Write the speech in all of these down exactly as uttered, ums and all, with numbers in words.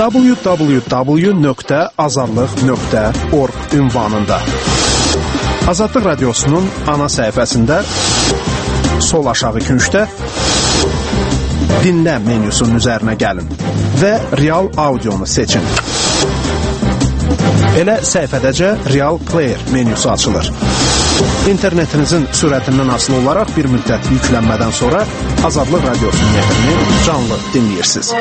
w w w nöqtə azadlıq nöqtə org ünvanında. Azadlıq Radiosu'nun ana səhifəsində sol aşağı küncdə dinlə menyusunun üzərinə gəlin və Real Audionu seçin. Elə səhifədəcə Real Player menyusu açılır. İnternetinizin sürətindən asılı olaraq bir müddət yüklənmədən sonra Azadlıq Radiosu'nun efrini canlı dinləyirsiniz.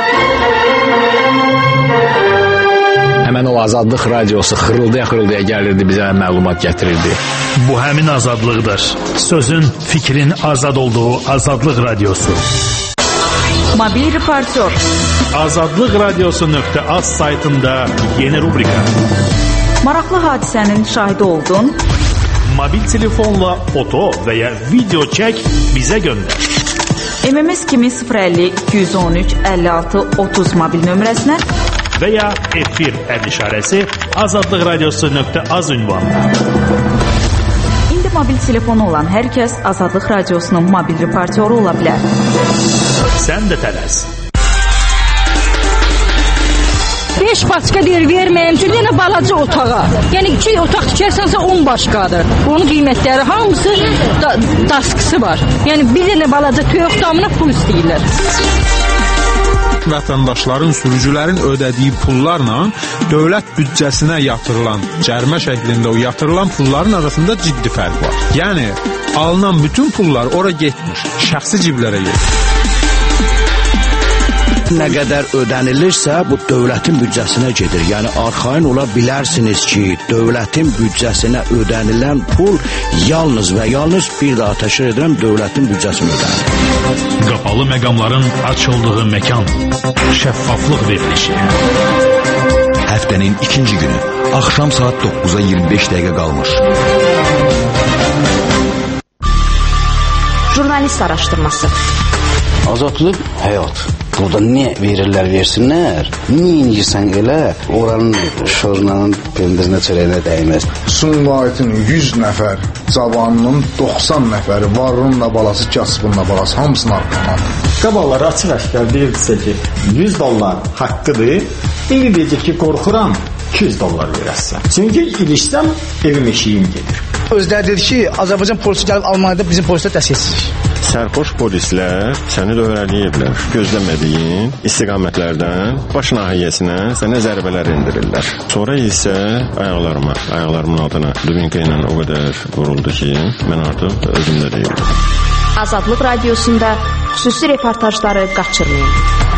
Həmən o Azadlıq Radiosu xırıldaya-xırıldaya gəlirdi, bizə məlumat gətirirdi. Bu həmin azadlıqdır. Sözün, fikrin azad olduğu Azadlıq Radiosu. Mobil reportör. azadlıq radiosu nöqtə az saytında yeni rubrika. Maraqlı hadisənin şahidi oldun. Mobil telefonla foto və ya video çək, bizə göndər. M M S kimi sıfır əlli iki yüz on üç əlli altı otuz mobil nömrəsinə və ya efir əd işarəsi azadlıq radiosu nöqtə az ünvanına. İndi mobil telefonu olan hər kəs Azadlıq Radiosunun mobil reportyoru ola bilər. Sən də tələs. beş başqa deyir, verməyəm üçün yenə balaca otağa. Yəni iki otaq tikərsənsə on başqadır. Onun qiymətləri hamısı da, daskısı var. Yəni bir dənə balaca toyuq damına pul istəyirlər. Vətəndaşların, sürücülərin ödədiyi pullarla dövlət büdcəsinə yatırılan, cərimə şəklində o yatırılan pulların arasında ciddi fərq var. Yəni alınan bütün pullar ora getmir, şəxsi ciblərə gedir. Nə qədər ödənilirsə, bu dövlətin büdcəsinə gedir. Yəni, arxayın ola bilərsiniz ki, dövlətin büdcəsinə ödənilən pul yalnız və yalnız bir daha təşkil edirəm, dövlətin büdcəsinə ödənilir. Qapalı məqamların açıldığı məkan, şəffaflıq verilişi. Həftənin ikinci günü, axşam saat doqquza iyirmi beş dəqiqə qalmış. Jurnalist araşdırması. Azadlıq həyat. Burada nə verirlər, versinlər. Nə inirsən elə, oranın şorunanın pendirinə çörəyinə dəyməz. Sumqayıtın yüz nəfər cavanının doxsan nəfəri, varlığınla balası, kasbınla balası, hamısını arqamandır. Qaballar açıq-aşkar deyirsə ki, yüz dollar haqqıdır. İndi deyəcək ki, qorxuram, iki yüz dollar verəsən. Çünki ilişsəm, evim eşiyim gedir. Özləri dedi ki, Azərbaycan polisi gəlib Almaniyada bizim polislər dəstəksizlik. Sərxoş polislər səni dövrələyiblər. Gözləmədiyin istiqamətlərdən baş nahiyyəsinə sənə zərbələr endirirlər. Sonra isə ayaqlarıma, ayaqlarımın altına dubinka ilə o qədər vuruldu ki, mən artıq özümdə deyildim. Azadlıq Radiosunda xüsusi reportajları qaçırmayın.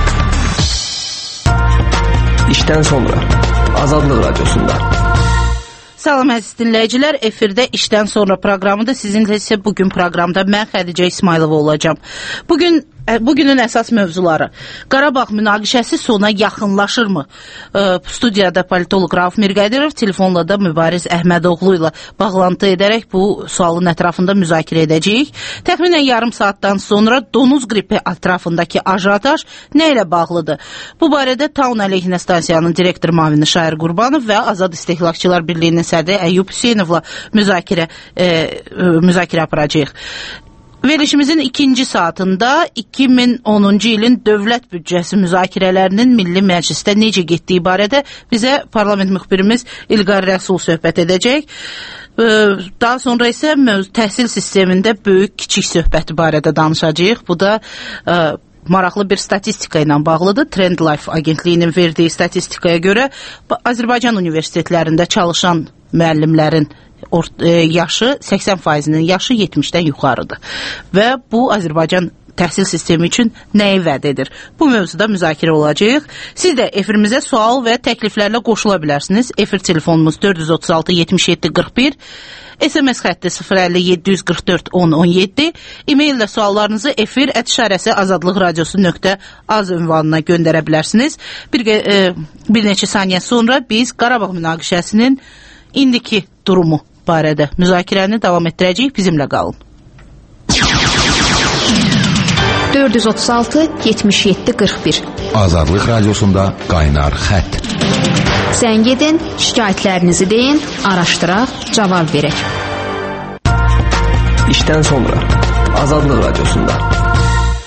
İşdən sonra Azadlıq Radiosunda. Salam əziz dinləyicilər, efirdə işdən sonra proqramıdır. Sizinlə isə bugün proqramda mən Xədicə İsmailova olacağım. Bugün Bugünün əsas mövzuları. Qarabağ münaqişəsi sona yaxınlaşırmı? Studiyada politolog Rauf Mirqədirov, telefonla da Mübariz Əhmədoğlu ilə bağlantı edərək bu sualın ətrafında müzakirə edəcəyik. Təxminən yarım saatdan sonra donuz qripi ətrafındakı ajotaj nə ilə bağlıdır? Bu barədə Taun əleyhinə stansiyanın direktor müavini Şair Qurbanov və Azad İstehlakçılar Birliyinin sədri Əyyub Hüseynovla müzakirə, e, müzakirə aparacağıq. Verilişimizin ikinci saatında iki min onuncu ilin dövlət büdcəsi müzakirələrinin Milli Məclisdə necə getdiyi barədə bizə parlament müxbirimiz İlqar Rəsul söhbət edəcək. Daha sonra isə təhsil sistemində böyük-kiçik söhbəti barədə danışacağıq. Bu da ə, maraqlı bir statistika ilə bağlıdır. Trend Life agentliyinin verdiyi statistikaya görə Azərbaycan universitetlərində çalışan müəllimlərin yaşı səksən faizinin yaşı yetmişdən yuxarıdır. Və bu Azərbaycan təhsil sistemi üçün nəyi vəd edir? Bu mövzuda müzakirə olacaq. Siz də efirimizə sual və təkliflərlə qoşula bilərsiniz. Efir telefonumuz dörd yüz otuz altı yetmiş yeddi qırx bir, S M S xətti sıfır əlli yeddi yüz qırx dörd on on yeddi, e-maillə suallarınızı efir ət işarəsi azadlıq radiosu nöqtə az ünvanına göndərə bilərsiniz. Bir, e, bir neçə saniyə sonra biz Qarabağ münaqişəsinin indiki durumu barədə müzakirəni davam etdirəcəyik. Bizimlə qalın. dörd yüz otuz altı yetmiş yeddi qırx bir Azadlıq Radiosunda qaynar xətt. Zəng edin, şikayətlərinizi deyin, araşdıraq, cavab verək. İşdən sonra Azadlıq Radiosunda.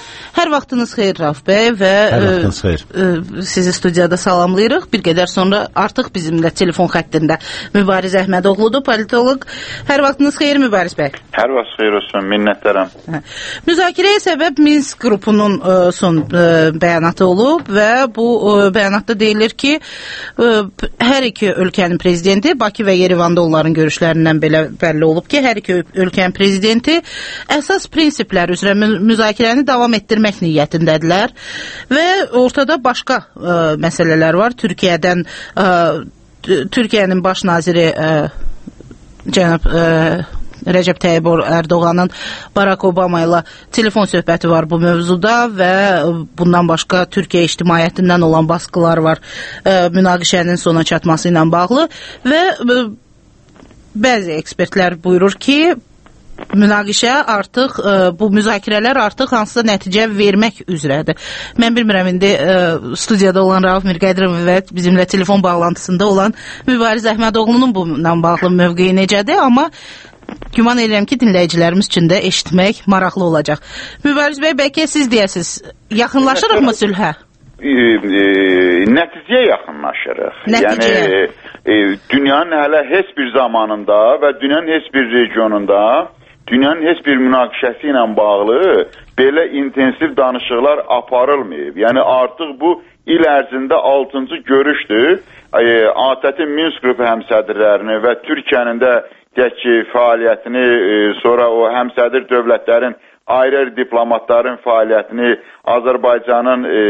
Hər vaxtınız xeyir Rauf bəy və Hər vaxtınız xeyir. Ə, ə, sizi studiyada salamlayırıq. Bir qədər sonra artıq bizimlə telefon xəttində Mübariz Əhmədoğludur, politoloq. Hər vaxtınız xeyir Mübariz bəy. Hər vaxt xeyir olsun, minnətdaram. Hə. Müzakirəyə səbəb Minsk qrupunun ə, son ə, bəyanatı olub və bu ə, bəyanatda deyilir ki, ə, hər iki ölkənin prezidenti, Bakı və Yerevanda onların görüşlərindən belə bəlli olub ki, hər iki ölkənin prezidenti əsas prinsiplər üzrə müzakirəni davam etdirmək niyyətindədirlər və ortada başqa ə, məsələlər var. Türkiyədən ə, Türkiyənin baş naziri ə, cənab ə, Rəcəb Tayyib Ərdoğanın Barack Obama ilə telefon söhbəti var bu mövzuda və bundan başqa Türkiyə ictimaiyyətindən olan baskılar var ə, münaqişənin sona çatması ilə bağlı və ə, bəzi ekspertlər buyurur ki, münaqişə artıq, ə, bu müzakirələr artıq hansısa nəticə vermək üzrədir. Mən bilmirəm, indi ə, studiyada olan Rauf Mirqədirov və bizimlə telefon bağlantısında olan Mübariz Əhmədoğlunun bununla bağlı mövqeyi necədir, amma güman edirəm ki, dinləyicilərimiz üçün də eşitmək maraqlı olacaq. Mübariz bəy, bəlkə siz deyəsiniz, yaxınlaşırıq mı sülhə? E, e, nəticəyə yaxınlaşırıq. Nəticəyə? Yəni, e, dünyanın hələ heç bir zamanında və dünyanın heç bir regionunda dünyanın heç bir münaqişəsi ilə bağlı belə intensiv danışıqlar aparılmayıb. Yəni artıq bu il ərzində altıncı görüşdür. E, A T T Minsk qrupu həmsədrlərini və Türkiyənin də deyək ki, fəaliyyətini, e, sonra o həmsədr dövlətlərin ayrı diplomatların fəaliyyətini, Azərbaycanın e,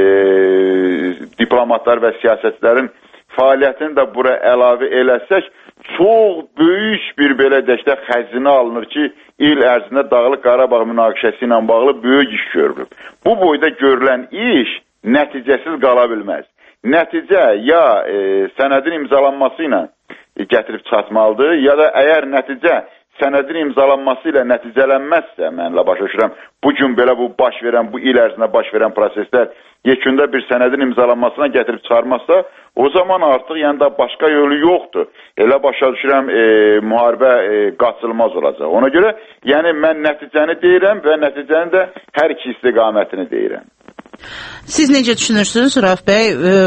diplomatlar və siyasətçilərin fəaliyyətini də bura əlavə eləsək, çox böyük bir belə dəstə xəzinə alınır ki, il ərzində Dağlıq Qarabağ münaqişəsi ilə bağlı böyük iş görülüb. Bu boyda görülən iş nəticəsiz qala bilməz. Nəticə ya e, sənədin imzalanması ilə gətirib çatmalıdır, ya da əgər nəticə sənədin imzalanması ilə nəticələnməzsə, mənlə başa düşürəm, bugün belə bu baş verən, bu il ərzində baş verən proseslər yekunda bir sənədin imzalanmasına gətirib çıxarmazsa, o zaman artıq yəni da başqa yolu yoxdur. Elə başa düşürəm, e, müharibə e, qaçılmaz olacaq. Ona görə, yəni mən nəticəni deyirəm və nəticənin də hər iki istiqamətini deyirəm. Siz necə düşünürsünüz, Rauf bəy? E,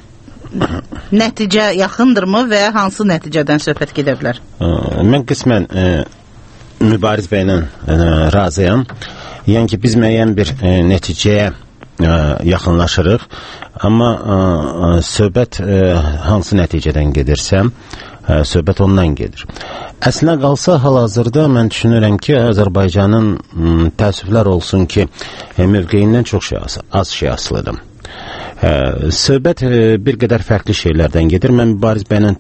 nəticə yaxındırmı və hansı nəticədən söhbət gedə bilər? Mən qismən e, Mübariz bəylə e, razıyam. Yəni ki, biz müəyyən bir e, nəticəyə e, yaxınlaşırıq, amma e, söhbət e, hansı nəticədən gedirsəm, e, söhbət ondan gedir. Əslinə qalsa, hal-hazırda mən düşünürəm ki, Azərbaycanın m, təəssüflər olsun ki, e, mövqeyindən çox şey, az şey asılıdır. Ə, söhbət ə, bir qədər fərqli şeylərdən gedir. Mən Mübariz bəylə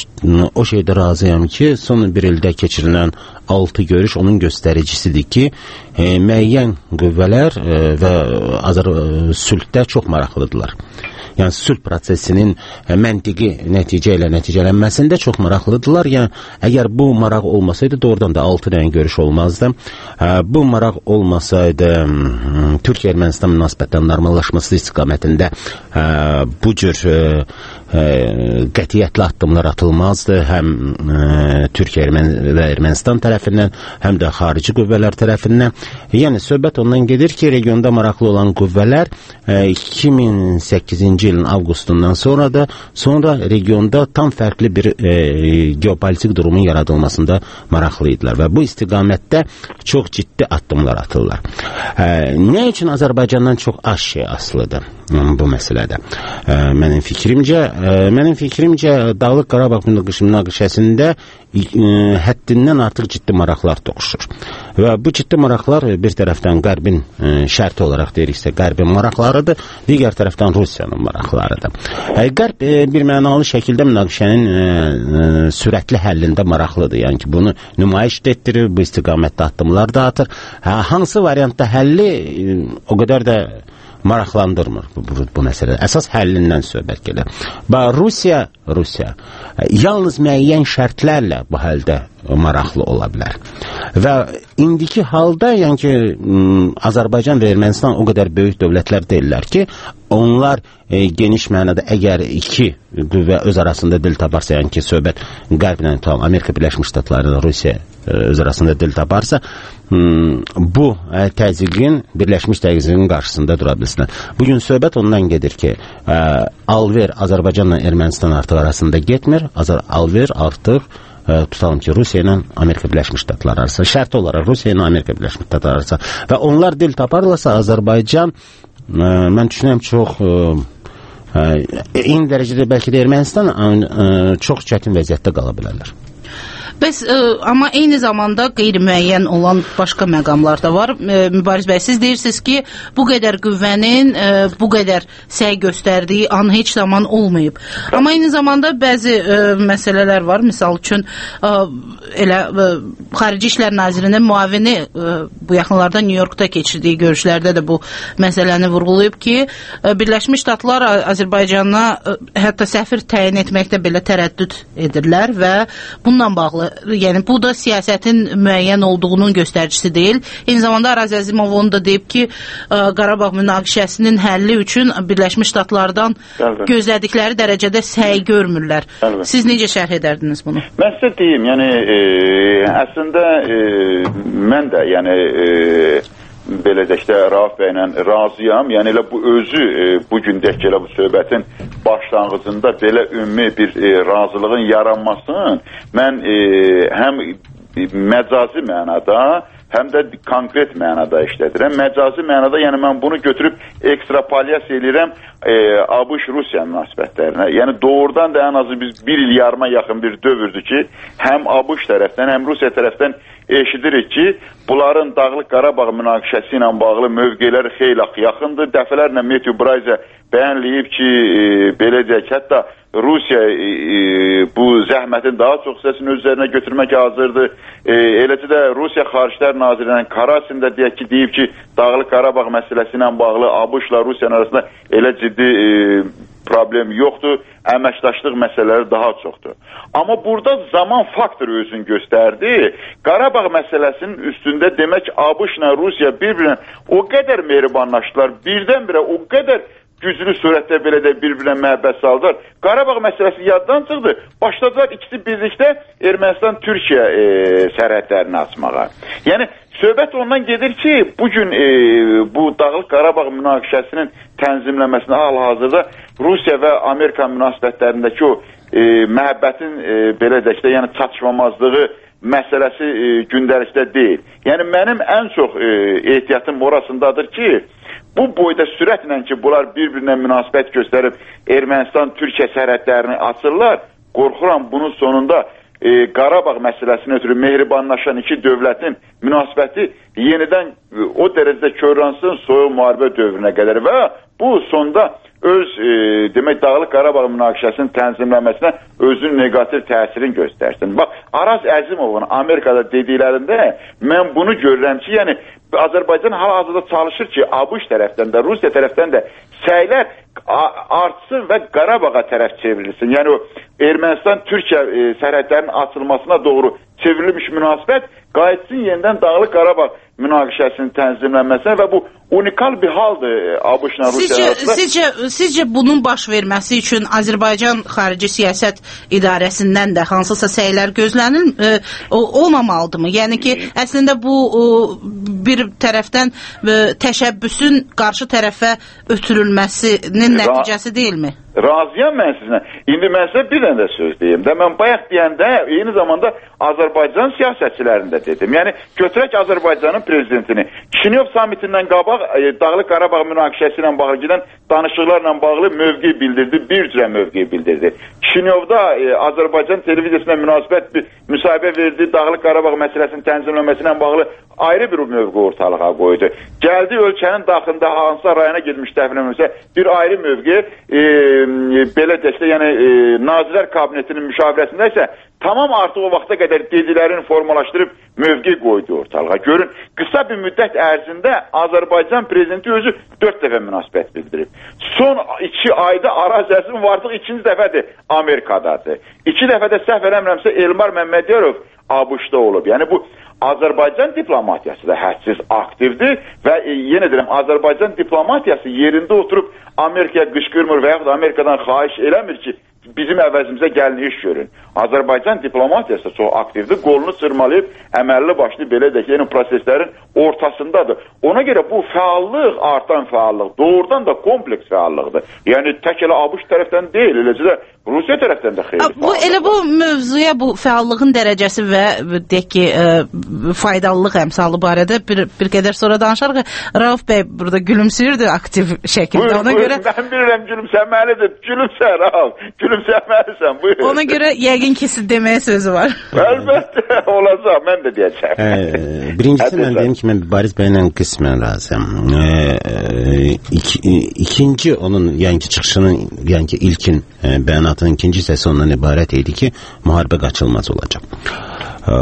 o şeydə razıyam ki, son bir ildə keçirilən altı görüş onun göstəricisidir ki, ə, müəyyən qüvvələr ə, və Azər sülhdə çox maraqlıdırlar. Yəni sülh prosesinin ə, məntiqi nəticə ilə nəticələnməsində çox maraqlıdırlar. Yəni əgər bu maraq olmasaydı, doğrudan da altı dənə görüş olmazdı. Ə, bu maraq olmasaydı, Türkiyə-Ermənistan münasibətlərinin normallaşması istiqamətində ə, bu cür ə, ə, qətiyyətli addımlar atılmazdı. Həm ə, Türkiyə və Ermənistan tərəfindən, həm də xarici qüvvələr tərəfindən. Yəni söhbət ondan gedir ki, regionda maraqlı olan qüvvələr ə, iki min səkkizinci ilin avqustundan sonra da sonra regionda tam fərqli bir e, geopolitik durumun yaradılmasında maraqlıydılar və bu istiqamətdə çox ciddi addımlar atırlar. E, nə üçün Azərbaycandan çox az şey asılıdır bu məsələdə? E, mənim fikrimcə, e, mənim fikrimcə Dağlıq Qarabağ münaqişəsində e, həddindən artıq ciddi maraqlar toxuşur. Və bu ciddi maraqlar bir tərəfdən Qərbin e, şərti olaraq deyiriksə, Qərbin maraqlarıdır, digər tərəfdən Rusiyanın maraqlarıdır. E, Qərb e, bir mənalı şəkildə münaqişənin e, e, sürətli həllində maraqlıdır. Yəni ki, bunu nümayiş etdirir, bu istiqamətdə addımlar da atır. Ha, hansı variantda həlli e, o qədər də maraqlandırmır bu, bu, bu məsələ. Əsas həllindən söhbət gedir. Bax, Rusiya, Rusiya yalnız müəyyən şərtlərlə bu həldə maraqlı ola bilər. Və indiki halda, yəni ki, Azərbaycan və Ermənistan o qədər böyük dövlətlər deyirlər ki, onlar e, geniş mənada əgər iki qüvvə öz arasında dil taparsa, yəni ki, söhbət Qərblə, Amerika Birləşmiş Ştatları, Rusiya öz arasında dil taparsa, bu təzyiqin, Birləşmiş Təzyiqin qarşısında dura bilsinlər. Bugün söhbət ondan gedir ki, alver Azərbaycanla Ermənistan artıq arasında getmir, alver artıq tutalım ki, Rusiya ilə Amerika Birləşmiş Ştatları arasında, şərti olaraq Rusiya ilə Amerika Birləşmiş Ştatları arasında və onlar dil taparlarsa Azərbaycan, mən düşünürəm, çox eyni dərəcədə bəlkə də Ermənistan çox çətin vəziyyətdə qala bilərlər. Bəs, ə, amma eyni zamanda qeyri-müəyyən olan başqa məqamlar da var. Ə, Mübariz bəy, siz deyirsiniz ki, bu qədər qüvvənin ə, bu qədər səy göstərdiyi an heç zaman olmayıb. Amma eyni zamanda bəzi ə, məsələlər var. Misal üçün, ə, elə ə, Xarici İşlər Nazirinin müavini ə, bu yaxınlarda New Yorkda keçirdiyi görüşlərdə də bu məsələni vurğulayıb ki, ə, Birləşmiş Ştatlar Azərbaycana ə, hətta səfir təyin etməkdə belə tərəddüd edirlər və bununla bağlı, yəni bu da siyasətin müəyyən olduğunun göstəricisi deyil. Eyni zamanda Araz Əzimov onu da deyib ki, Qarabağ münaqişəsinin həlli üçün Birləşmiş Ştatlardan Əlbət. gözlədikləri dərəcədə səy görmürlər. Əlbət. Siz necə şərh edərdiniz bunu? Mən sizə deyim, yəni e, əslində e, mən də yəni e, belə də işte Rauf bəylə razıyam. Yəni elə bu özü e, bugündəki elə bu söhbətin başlanğıcında belə ümumi bir e, razılığın yaranmasının mən e, həm məcazi mənada, həm də konkret mənada işlədirəm. Məcazi mənada, yəni mən bunu götürüb ekstrapolyasiya edirəm e, ABŞ-Rusiya münasibətlərinə. Yəni doğrudan da ən azı biz bir il yarıma yaxın bir dövrdür ki, həm ABŞ tərəfdən, həm Rusiya tərəfdən eşidirik ki, bunların Dağlıq Qarabağ münaqişəsi ilə bağlı mövqeləri xeyli yaxındır. Dəfələrlə Matthew Bryce bəyanləyib ki, e, belə deyək, hətta Rusiya e, e, bu zəhmətin daha çox hissəsini öz üzərinə götürmək hazırdır. E, eləcə də Rusiya Xaricilər Nazirinin Karasin də deyək ki, deyib ki, Dağlıq Qarabağ məsələsi ilə bağlı ABŞ-la Rusiyanın arasında elə ciddi e, problem yoxdur, əməkdaşlıq məsələləri daha çoxdur. Amma burada zaman faktoru özünü göstərdi. Qarabağ məsələsinin üstündə demək ABŞ-la Rusiya bir-birinə o qədər mehribanlaşdılar, birdən-birə o qədər güclü surətdə belə də bir-birinə məhəbbət saldılar. Qarabağ məsələsi yaddan çıxdı. Başladılar ikisi birlikdə Ermənistan-Türkiyə e, sərhədlərini açmağa. Yəni, söhbət ondan gedir ki, bugün e, bu Dağlıq Qarabağ münaqişəsinin tənzimləməsində hal-hazırda Rusiya və Amerika münasibətlərindəki o e, məhəbbətin e, belə də işte, yəni çatışmamazlığı məsələsi e, gündəlikdə deyil. Yəni, mənim ən çox e, ehtiyatım orasındadır ki, bu boyda sürətlə ki, bunlar bir-birinə münasibət göstərib Ermənistan-Türkiyə sərhədlərini açırlar, qorxuram bunun sonunda e, Qarabağ məsələsini ötürü mehribanlaşan iki dövlətin münasibəti yenidən e, o dərəcədə körlansın soyuq müharibə dövrünə qədər və bu sonda öz e, demək Dağlıq Qarabağ münaqişəsinin tənzimlənməsinə özünün negativ təsirini göstərsin. Bax, Araz Əzimovun Amerikada dediklərində mən bunu görürəm ki, yəni Azərbaycan hal-hazırda çalışır ki, ABŞ tərəfdən də, Rusiya tərəfdən də səylər artsın və Qarabağa tərəf çevrilsin. Yəni o Ermənistan-Türkiyə e, sərhədlərinin açılmasına doğru çevrilmiş münasibət qayıtsın yenidən Dağlıq Qarabağ münaqişəsinin tənzimlənməsinə və bu unikal bir haldır ABŞ-la Rusiya arasında. Sizcə, sizcə bunun baş verməsi üçün Azərbaycan Xarici Siyasət İdarəsindən də hansısa səylər gözlənil, e, olmamalıdırmı? Yəni ki, əslində bu o, bir tərəfdən e, təşəbbüsün qarşı tərəfə ötürülməsinin nəticəsi deyilmi? Razıyam mən sizinlə. İndi mən sizə bir dənə də söz deyim. Də mən bayaq deyəndə eyni zamanda Azərbaycan siyasətçilərində dedim. Yəni götürək Azərbaycanın prezidentini. Kişinyov samitindən qabaq e, Dağlıq Qarabağ münaqişəsi ilə bağlı gedən danışıqlarla bağlı mövqe bildirdi, bir cürə mövqe bildirdi. Kişinyovda e, Azərbaycan televiziyasına münasibət bir müsahibə verdi, Dağlıq Qarabağ məsələsinin tənzimlənməsi ilə bağlı ayrı bir mövqe ortalığa qoydu. Gəldi ölkənin daxilində hansısa rayona girmiş dəfnəməsə bir ayrı mövqe e, belə desə, yəni e, Nazirlər Kabinetinin müşavirəsində isə tamam artıq o vaxta qədər dedilərini formalaşdırıb mövqe qoydu ortalığa. Görün, qısa bir müddət ərzində Azərbaycan prezidenti özü dörd dəfə münasibət bildirib. Son iki ayda Araz Əzimov artıq ikinci dəfədir Amerikadadır. İki dəfədə səhv eləmirəmsə Elmar Məmmədiyarov ABŞ-da olub. Yəni bu Azərbaycan diplomatiyası da hədsiz aktivdir və e, yenə deyirəm, Azərbaycan diplomatiyası yerində oturub Amerikaya qışqırmır və yaxud Amerikadan xahiş eləmir ki, bizim əvəzimizə gəlin iş görün. Azərbaycan diplomatiyası çox aktivdir, qolunu sırmalayıb, əməlli başlı belə də ki, yəni proseslərin ortasındadır. Ona görə bu fəallıq, artan fəallıq, doğrudan da kompleks fəallıqdır. Yəni tək elə ABŞ tərəfdən deyil, eləcə də Rusiya tərəfdən də xeyli bu, elə bu mövzuya, bu fəallığın dərəcəsi və deyək ki, ə, faydalılıq əmsalı barədə bir, bir qədər sonra danışarıq. Rauf bəy burada gülümsüyürdü aktiv şəkildə. Buyur, Ona buyur, görə... mən bilirəm gülümsəməlidir. Gülümsə, Rauf, gülümsəməlisən, buyur. Ona görə yəqin ki, siz deməyə sözü var. Əlbəttə, olacaq, mən də deyəcəm. Ee, birincisi mən deyim ki, mən Mübariz bəylə qismən razıyam. Ee, iki, ikinci onun, yəni ki, çıxışının, yəni ki, ilkin e, bəyanatının ikinci hissəsi ondan ibarət idi ki, müharibə qaçılmaz olacaq. Ee,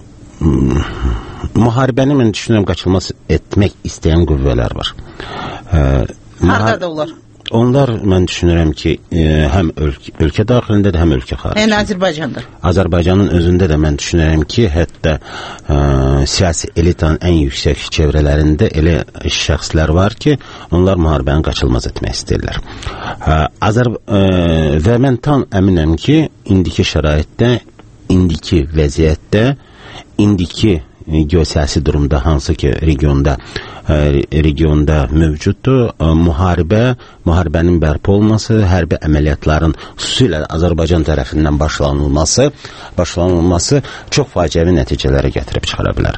müharibəni mən düşünürəm qaçılmaz etmək istəyən qüvvələr var. Ee, Harada onlar? Onlar mən düşünürəm ki, e, həm ölkə, ölkə daxilində də, həm ölkə xaricində. Yəni Azərbaycanda. Azərbaycanın özündə də mən düşünürəm ki, hətta e, siyasi elitanın ən yüksək çevrələrində elə şəxslər var ki, onlar müharibəni qaçılmaz etmək istəyirlər. E, Azər e, və mən tam əminəm ki, indiki şəraitdə, indiki vəziyyətdə, indiki geosiyasi durumda, hansı ki regionda regionda mövcuddur, müharibə, müharibənin bərpa olması, hərbi əməliyyatların xüsusilə Azərbaycan tərəfindən başlanılması, başlanılması çox faciəvi nəticələrə gətirib çıxara bilər.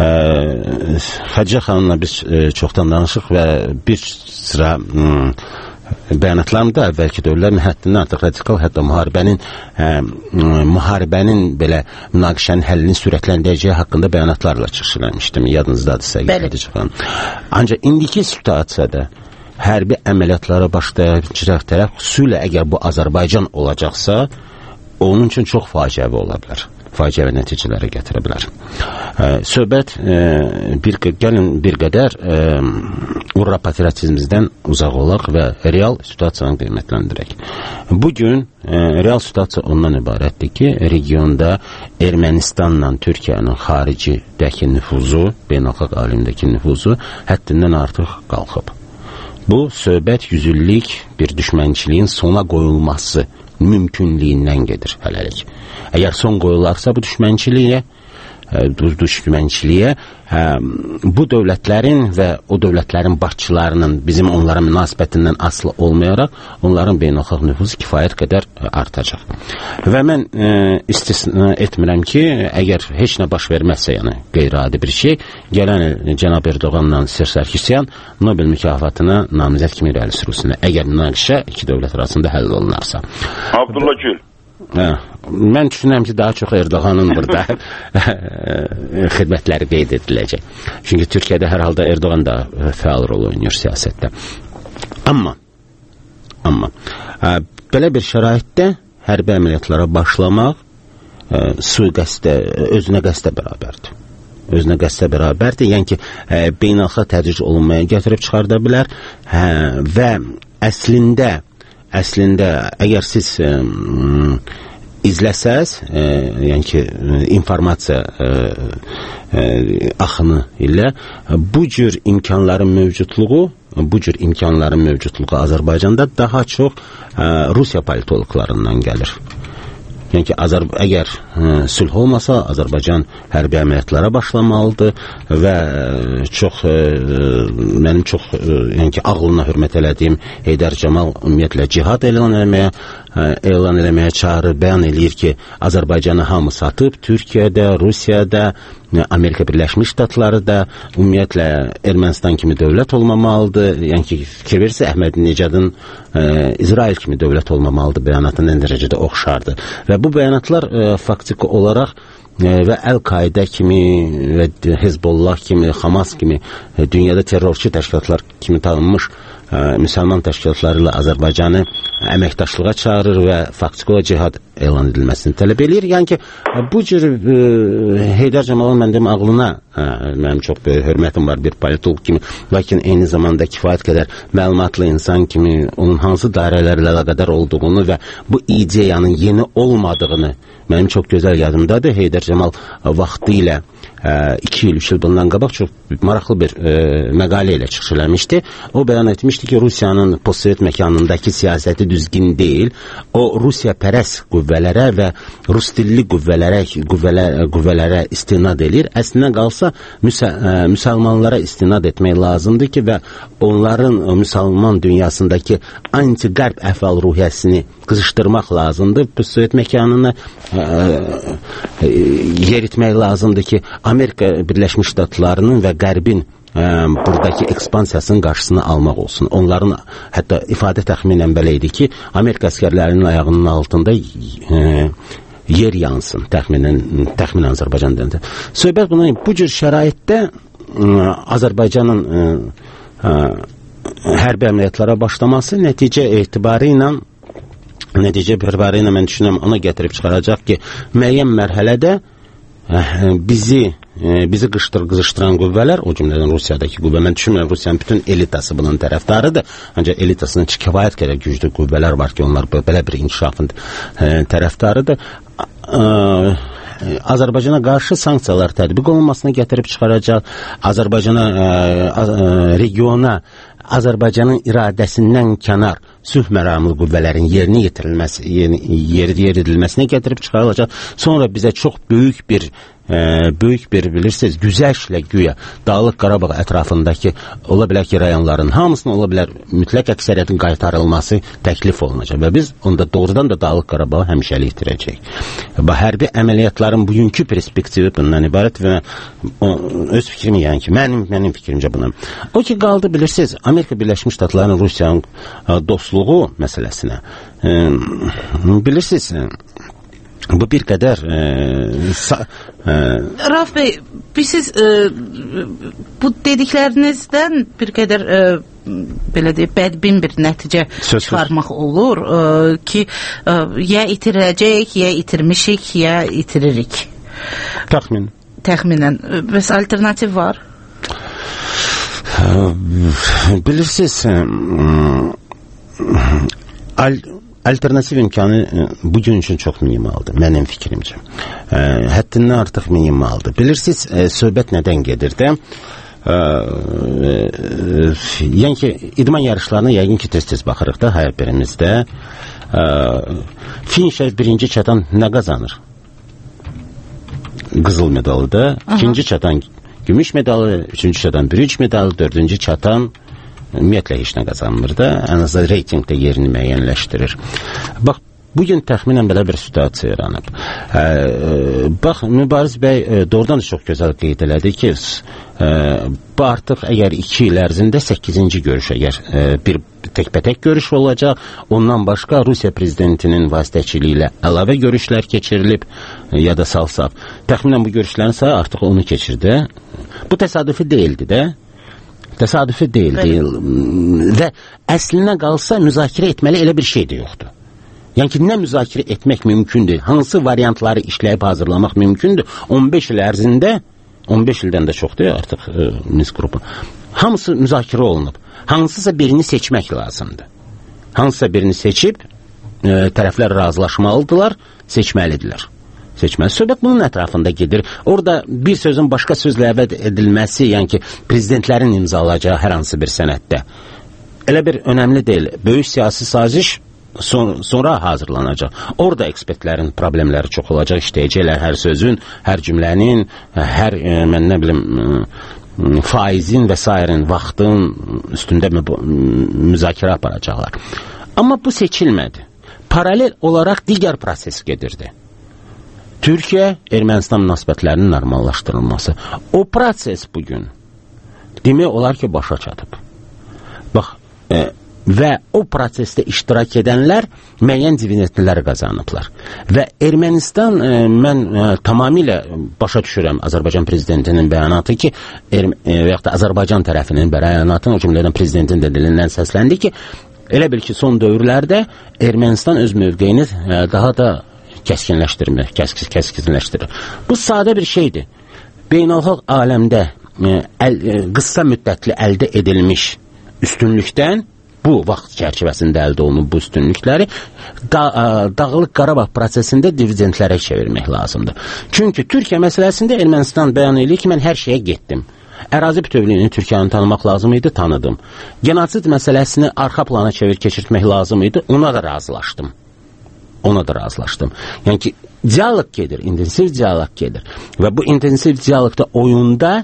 Xədicə xanımla biz çoxdan danışıq və bir sıra bəyanatlarımda əvvəlki dövrlərin həddindən artıq radikal, hətta müharibənin ə, müharibənin belə münaqişənin həllini sürətləndirəcəyi haqqında bəyanatlarla çıxış eləmişdim. Yadınızdadırsa. Ancaq indiki situasiyada hərbi əməliyyatlara başlayacaq tərəf, xüsusilə əgər bu Azərbaycan olacaqsa, onun üçün çox faciəvi ola bilər. Faciəvi nəticələrə gətirə bilər. Ə, söhbət ə, bir, gəlin bir qədər ə, urra patriotizmimizdən uzaq olaq və real situasiyanı qiymətləndirək. Bugün ə, real situasiya ondan ibarətdir ki, regionda Ermənistanla Türkiyənin xaricidəki nüfuzu, beynəlxalq aləmdəki nüfuzu həddindən artıq qalxıb. Bu, söhbət yüzüllik bir düşmənçiliyin sona qoyulması mümkünlüyündən gedir hələlik. Əgər son qoyularsa bu düşmənçiliyə, düşmənçiliyə bu dövlətlərin və o dövlətlərin başçılarının bizim onlara münasibətindən asılı olmayaraq onların beynəlxalq nüfuzu kifayət qədər artacaq. Və mən e, istisna etmirəm ki, əgər heç nə baş verməzsə, yəni qeyri-adi bir şey, gələn cənab Erdoğanla Serj Sarkisyan Nobel mükafatına namizəd kimi irəli sürülsünlər. Əgər münaqişə iki dövlət arasında həll olunarsa. Abdullah Gül. Hə, mən düşünürəm ki, daha çox Erdoğanın burada xidmətləri qeyd ediləcək. Çünki Türkiyədə hər halda Erdoğan da fəal rol oynayır siyasətdə. Amma, amma ə, belə bir şəraitdə hərbi əməliyyatlara başlamaq ə, sui-qəsdə, özünə qəsdə bərabərdir. Özünə qəsdə bərabərdir. Yəni ki, ə, beynəlxalq tədric olunmaya gətirib çıxarda bilər hə, və əslində Əslində, əgər siz ə, izləsəz, ə, yəni ki, informasiya ə, ə, axını ilə bu cür imkanların mövcudluğu, bu cür imkanların mövcudluğu Azərbaycanda daha çox ə, Rusiya politologlarından gəlir. Yəni ki, Azər, əgər ə, sülh olmasa, Azərbaycan hərbi əməliyyatlara başlamalıdır və çox, ə, mənim çox, ə, yəni ki, ağlına hörmət elədiyim Heydər Cəmal ümumiyyətlə cihad elan eləməyə, ə, elan eləməyə çağırır, bəyan eləyir ki, Azərbaycanı hamı satıb, Türkiyədə, Rusiyada, Amerika Birləşmiş Ştatları da ümumiyyətlə Ermənistan kimi dövlət olmamalıdır. Yəni ki, fikir verirsə Əhməd Necadın e, İsrail kimi dövlət olmamalıdır bəyanatın ən dərəcədə oxşardır. Və bu bəyanatlar e, faktiki olaraq e, və Əl-Qaidə kimi və Hezbollah kimi, Hamas kimi e, dünyada terrorçu təşkilatlar kimi tanınmış e, müsəlman təşkilatları ilə Azərbaycanı əməkdaşlığa çağırır və faktiki olaraq cihad elan edilməsini tələb edir. Yəni ki, bu cür e, Heydər Cəmalın mən deyim ağlına ə, mənim çox böyük hörmətim var bir politolog kimi, lakin eyni zamanda kifayət qədər məlumatlı insan kimi onun hansı dairələrlə əlaqədar olduğunu və bu ideyanın yeni olmadığını mənim çox gözəl yadımdadır. Heydər Cəmal vaxtı ilə iki il, üç il bundan qabaq çox maraqlı bir e, məqalə ilə çıxış eləmişdi. O bəyan etmişdi ki, Rusiyanın postsovet məkanındakı siyasəti düzgün deyil. O, Rusiya pərəs qüvvələrə və Rus dilli qüvvələrə, qüvvələrə, qüvvələrə istinad edir. Əslində qalsa, müsə, ə, müsəlmanlara istinad etmək lazımdır ki, və onların ə, müsəlman dünyasındakı anti-qərb əhval-ruhiyyəsini qızışdırmaq lazımdır. Postsovet məkanını ə, ə, yeritmək lazımdır ki, Amerika Birləşmiş Ştatlarının və Qərbin ə, buradakı ekspansiyasının qarşısını almaq olsun. Onların hətta ifadə təxminən belə idi ki, Amerika əskərlərinin ayağının altında ə, yer yansın, təxminən, təxminən Azərbaycan dilində. Söhbət bunun, bu cür şəraitdə ə, Azərbaycanın ə, ə, hərbi əməliyyatlara başlaması nəticə etibarı ilə nəticə etibarı ilə mən düşünürəm ona gətirib çıxaracaq ki, müəyyən mərhələdə bizi bizi qışdır, qızışdıran qüvvələr, o cümlədən Rusiyadakı qüvvə, mən düşünmürəm Rusiyanın bütün elitası bunun tərəfdarıdır, ancaq elitasının kifayət qədər güclü qüvvələr var ki, onlar belə bir inkişafın tərəfdarıdır. Azərbaycana qarşı sanksiyalar tətbiq olunmasına gətirib çıxaracaq, Azərbaycana, regiona Azərbaycanın iradəsindən kənar sülh məramlı qüvvələrin yerinə yetirilməsi, yeri yeridilməsinə gətirib çıxarılacaq. Sonra bizə çox böyük bir e, böyük bir bilirsiniz güzəştlə güya Dağlıq Qarabağ ətrafındakı ola bilər ki, rayonların hamısına ola bilər mütləq əksəriyyətin qaytarılması təklif olunacaq və biz onda doğrudan da Dağlıq Qarabağı həmişəlik itirəcək. Bu hərbi əməliyyatların bugünkü perspektivi bundan ibarət və o, öz fikrimi yəni ki, mənim mənim fikrimcə buna. O ki qaldı bilirsiniz, Amerika Birləşmiş Ştatlarının Rusiyanın dostluğu məsələsinə. E, bilirsiniz, bu bir qədər e, sa, e, Rauf bəy, siz e, bu dediklərinizdən bir qədər e, belə deyək, bədbin bir nəticə Söz çıxarmaq olur e, ki, e, ya itirəcək, ya itirmişik, ya itiririk. Təxmin. Təxminən. Bəs alternativ var? Bilirsiniz, al, alternativ imkanı bugün üçün çox minimaldır, mənim fikrimcə. Həddindən artıq minimaldır. Bilirsiniz, söhbət nədən gedir də? Yəni ki, idman yarışlarına yəqin ki, tez-tez baxırıq da, hər birimizdə. Finişə birinci çatan nə qazanır? Qızıl medalı da, ikinci çatan gümüş medalı, üçüncü çatan bürünc medalı, dördüncü çatan ümumiyyətlə heç nə qazanmır da, ən azından reytingdə yerini müəyyənləşdirir. Bax, bugün təxminən belə bir situasiya yaranıb. Ə, bax, Mübariz bəy ə, doğrudan da çox gözəl qeyd elədi ki, ə, bu artıq əgər iki il ərzində səkkizinci görüş, əgər ə, bir təkbətək görüş olacaq, ondan başqa Rusiya prezidentinin vasitəçiliyi ilə əlavə görüşlər keçirilib, ya da salsaq. Təxminən bu görüşlərin sayı artıq onu keçirdi. Bu təsadüfi deyildi də. Təsadüfi deyildi. Və əslinə qalsa müzakirə etməli elə bir şey də yoxdur. Yəni ki, nə müzakirə etmək mümkündür, hansı variantları işləyib hazırlamaq mümkündür, on beş il ərzində, on beş ildən də çoxdur artıq e, Minsk qrupu, hamısı müzakirə olunub. Hansısa birini seçmək lazımdır. Hansısa birini seçib, e, tərəflər razılaşmalıdırlar, seçməlidirlər. Seçməli. Söhbət bunun ətrafında gedir. Orada bir sözün başqa sözlə əvəd edilməsi, yəni ki, prezidentlərin imzalayacağı hər hansı bir sənəddə elə bir önəmli deyil. Böyük siyasi saziş son, sonra hazırlanacaq. Orada ekspertlərin problemləri çox olacaq, işləyəcəklər hər sözün, hər cümlənin, hər, e, mən nə bilim, e, faizin və s. vaxtın üstündə müzakirə aparacaqlar. Amma bu seçilmədi. Paralel olaraq digər proses gedirdi. Türkiyə, Ermənistan münasibətlərinin normallaşdırılması. O proses bugün demək olar ki, başa çatıb. Bax, e, və o prosesdə iştirak edənlər müəyyən dividendlər qazanıblar. Və Ermənistan, e, mən e, tamamilə başa düşürəm Azərbaycan prezidentinin bəyanatı ki, er, e, və yaxud da Azərbaycan tərəfinin bəyanatı, o cümlədən prezidentin də dilindən səsləndi ki, elə bil ki, son dövrlərdə Ermənistan öz mövqeyini e, daha da kəskinləşdirmir, kəsk kəskinləşdirir. Bu sadə bir şeydir. Beynəlxalq aləmdə e, əl, e, qısa müddətli əldə edilmiş üstünlükdən bu vaxt çərçivəsində əldə olunub bu üstünlükləri da, Dağlıq Qarabağ prosesində dividendlərə çevirmək lazımdır. Çünki Türkiyə məsələsində Ermənistan bəyan edir ki, mən hər şeyə getdim. Ərazi bütövlüyünü Türkiyəni tanımaq lazım idi, tanıdım. Genosid məsələsini arxa plana çevir keçirtmək lazım idi, ona da razılaşdım. Ona da razılaşdım. Yəni ki, diyalog gedir, intensiv diyalog gedir. Və bu intensiv diyalogda oyunda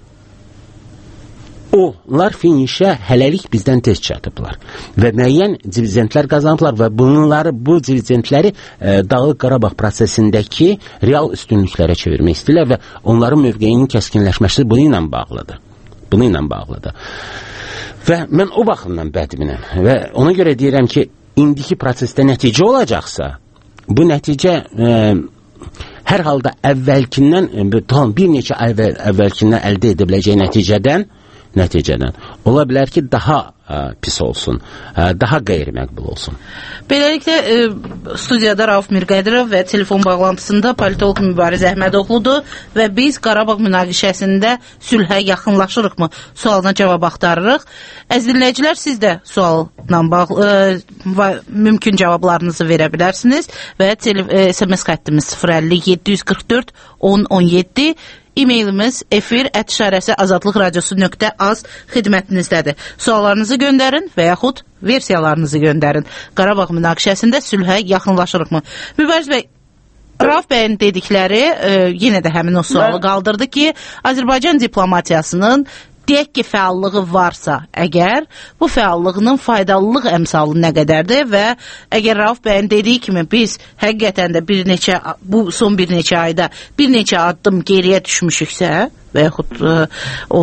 onlar finişə hələlik bizdən tez çatıblar və müəyyən dividendlər qazanıblar və bunları, bu dividendləri e, Dağlıq Qarabağ prosesindəki real üstünlüklərə çevirmək istəyirlər və onların mövqeyinin kəskinləşməsi bunu ilə bağlıdır. Bunu ilə bağlıdır. Və mən o baxımdan bədminəm və ona görə deyirəm ki, indiki prosesdə nəticə olacaqsa, bu nəticə e, hər halda əvvəlkindən, tam bir neçə əvvəl, əvvəlkindən əldə edə biləcək nəticədən nəticədən ola bilər ki, daha ə, pis olsun, ə, daha qeyri-məqbul olsun. Beləliklə, e, studiyada Rauf Mirqədirov və telefon bağlantısında politolog Mübariz Əhmədovludur və biz Qarabağ münaqişəsində sülhə yaxınlaşırıq mı sualına cavab axtarırıq. Əziz dinləyicilər, siz də sualla bağlı e, mümkün cavablarınızı verə bilərsiniz və e, S M S xəttimiz sıfır əlli yeddi yüz qırx dörd on on yeddi, e-mailimiz efir ət işarəsi azadlıq radiosu nöqtə az xidmətinizdədir. Suallarınızı göndərin və yaxud versiyalarınızı göndərin. Qarabağ münaqişəsində sülhə yaxınlaşırıq mı? Mübariz bəy, Rauf bəyin dedikləri e, yenə də həmin o sualı qaldırdı ki, Azərbaycan diplomatiyasının deyək ki, fəallığı varsa əgər, bu fəallığının faydalılıq əmsalı nə qədərdir və əgər Rauf bəyin dediyi kimi biz həqiqətən də bir neçə, bu son bir neçə ayda bir neçə addım geriyə düşmüşüksə və yaxud ə, o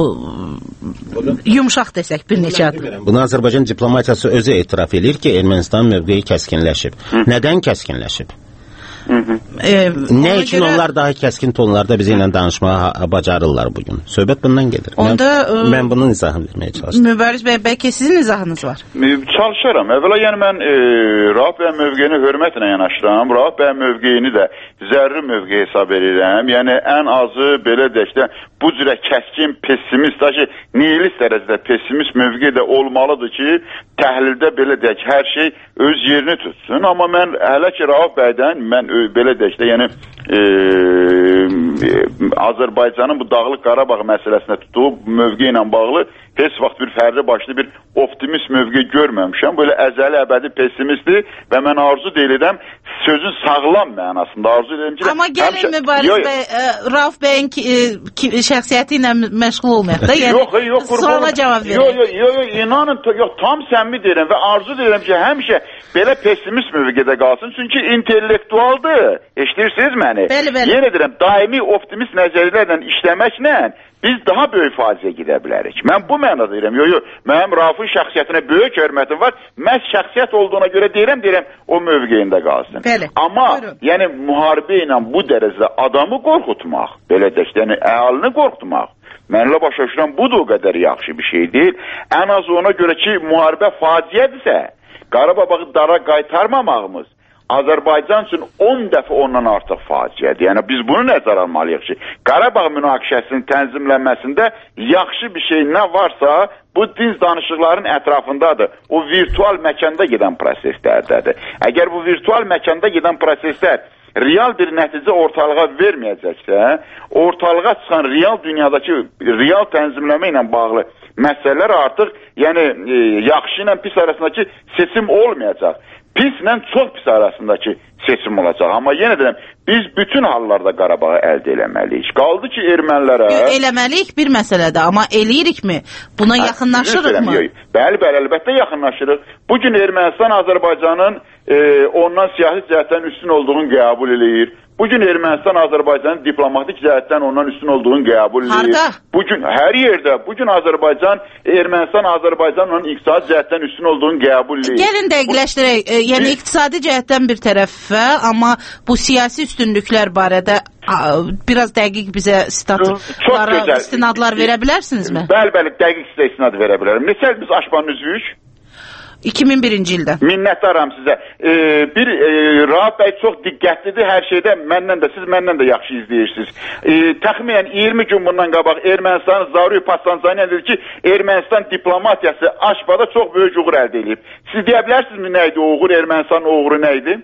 yumşaq desək bir neçə addım. Bunu Azərbaycan diplomatiyası özü etiraf edir ki, Ermənistan mövqeyi kəskinləşib. Nədən kəskinləşib? Hı -hı. E, nə üçün görə... onlar daha kəskin tonlarda bizə ilə danışmağa bacarırlar bugün? Söhbət bundan gedir. Onda, mən, mən bunun izahını verməyə çalışdım. Mübariz bəy, bəlkə sizin izahınız var? Çalışaram. Əvvəla, yəni mən e, Rauf bəyin mövqeyini hörmətlə yanaşıram. Rauf bəyin mövqeyini də zərri mövqey hesab edirəm. Yəni ən azı belə də işte bu cürə kəskin, pessimist, da ki, nihilist dərəcədə pessimist mövqey də olmalıdır ki, təhlildə belə deyək, hər şey öz yerini tutsun. Amma mən hələ ki Rauf bəydən mən belə deyək də, yəni e, e, Azərbaycanın bu Dağlıq Qarabağ məsələsinə tutduğu mövqey ilə bağlı heç vaxt bir fərli başlı bir optimist mövqey görməmişəm. Böyle əzəli əbədi pessimistdir və mən arzu deyiləm sözün sağlam mənasında arzu edirəm ki... Amma gəlin Mübariz bəy, Rauf bəyin şəxsiyyəti ilə məşğul olmayaq da, yəni yox, yox, sonra cavab verin. Yox, yox, yox, inanın, yox, tam səmimi deyirəm və arzu deyirəm ki, həmişə belə pessimist mövqedə qalsın, çünki intellektualdır, eşitirsiniz məni? Bəli, bəli. Yenə deyirəm, daimi optimist nəzərilərlə işləməklə biz daha böyük faciəyə gedə bilərik. Mən bu mənada deyirəm, yox, yox, mənim Raufun şəxsiyyətinə böyük hörmətim var, məhz şəxsiyyət olduğuna görə deyirəm, deyirəm, o mövqeyində qalsın. Bəli. Amma, buyurun. Yəni, müharibə ilə bu dərəcədə adamı qorxutmaq, belə də işte, yəni, əhalini qorxutmaq, mənlə başa düşürəm, bu da o qədər yaxşı bir şey deyil. Ən az ona görə ki, müharibə faciədirsə, Qarabağı dara qaytarmamağımız Azərbaycan üçün on dəfə ondan artıq faciədir. Yəni biz bunu nəzərə almalıyıq ki, Qarabağ münaqişəsinin tənzimlənməsində yaxşı bir şey nə varsa, bu dinc danışıqların ətrafındadır. O virtual məkanda gedən proseslərdədir. Əgər bu virtual məkanda gedən proseslər real bir nəticə ortalığa verməyəcəksə, ortalığa çıxan real dünyadakı real tənzimləmə ilə bağlı məsələlər artıq, yəni e, yaxşı ilə pis arasındakı seçim olmayacaq. Pislə çox pis arasındakı seçim olacaq. Amma yenə deyirəm, biz bütün hallarda Qarabağı əldə eləməliyik. Qaldı ki, ermənilərə... Eləməliyik bir məsələdə, amma eləyirikmi? Buna hə, yaxınlaşırıq mı? Bəli, bəli, əlbəttə yaxınlaşırıq. Bugün Ermənistan Azərbaycanın e, ondan siyasi cəhətdən üstün olduğunu qəbul eləyir. Bugün Ermənistan Azərbaycanın diplomatik cəhətdən ondan üstün olduğunu qəbul edir. Harada? Bugün hər yerdə. Bugün Azərbaycan Ermənistan Azərbaycanla iqtisadi cəhətdən üstün olduğunu qəbul edir. Gəlin dəqiqləşdirək. E, yəni iqtisadi cəhətdən bir tərəfə, amma bu siyasi üstünlüklər barədə a, biraz dəqiq bizə statlara istinadlar verə bilərsinizmi? Bəli, bəli, dəqiq sizə istinad verə bilərəm. Neçə biz Aşbanın üzvüyük? iki min birinci ildə. Minnətdaram sizə. E, bir e, Rauf bəy çox diqqətlidir hər şeydə. Məndən də, siz məndən də yaxşı izləyirsiniz. E, təxminən iyirmi gün bundan qabaq Ermənistan Zaruy Pastanzaniyan dedi ki, Ermənistan diplomatiyası Aşbada çox böyük uğur əldə edib. Siz deyə bilərsinizmi nə idi o uğur? Ermənistanın uğuru nə idi?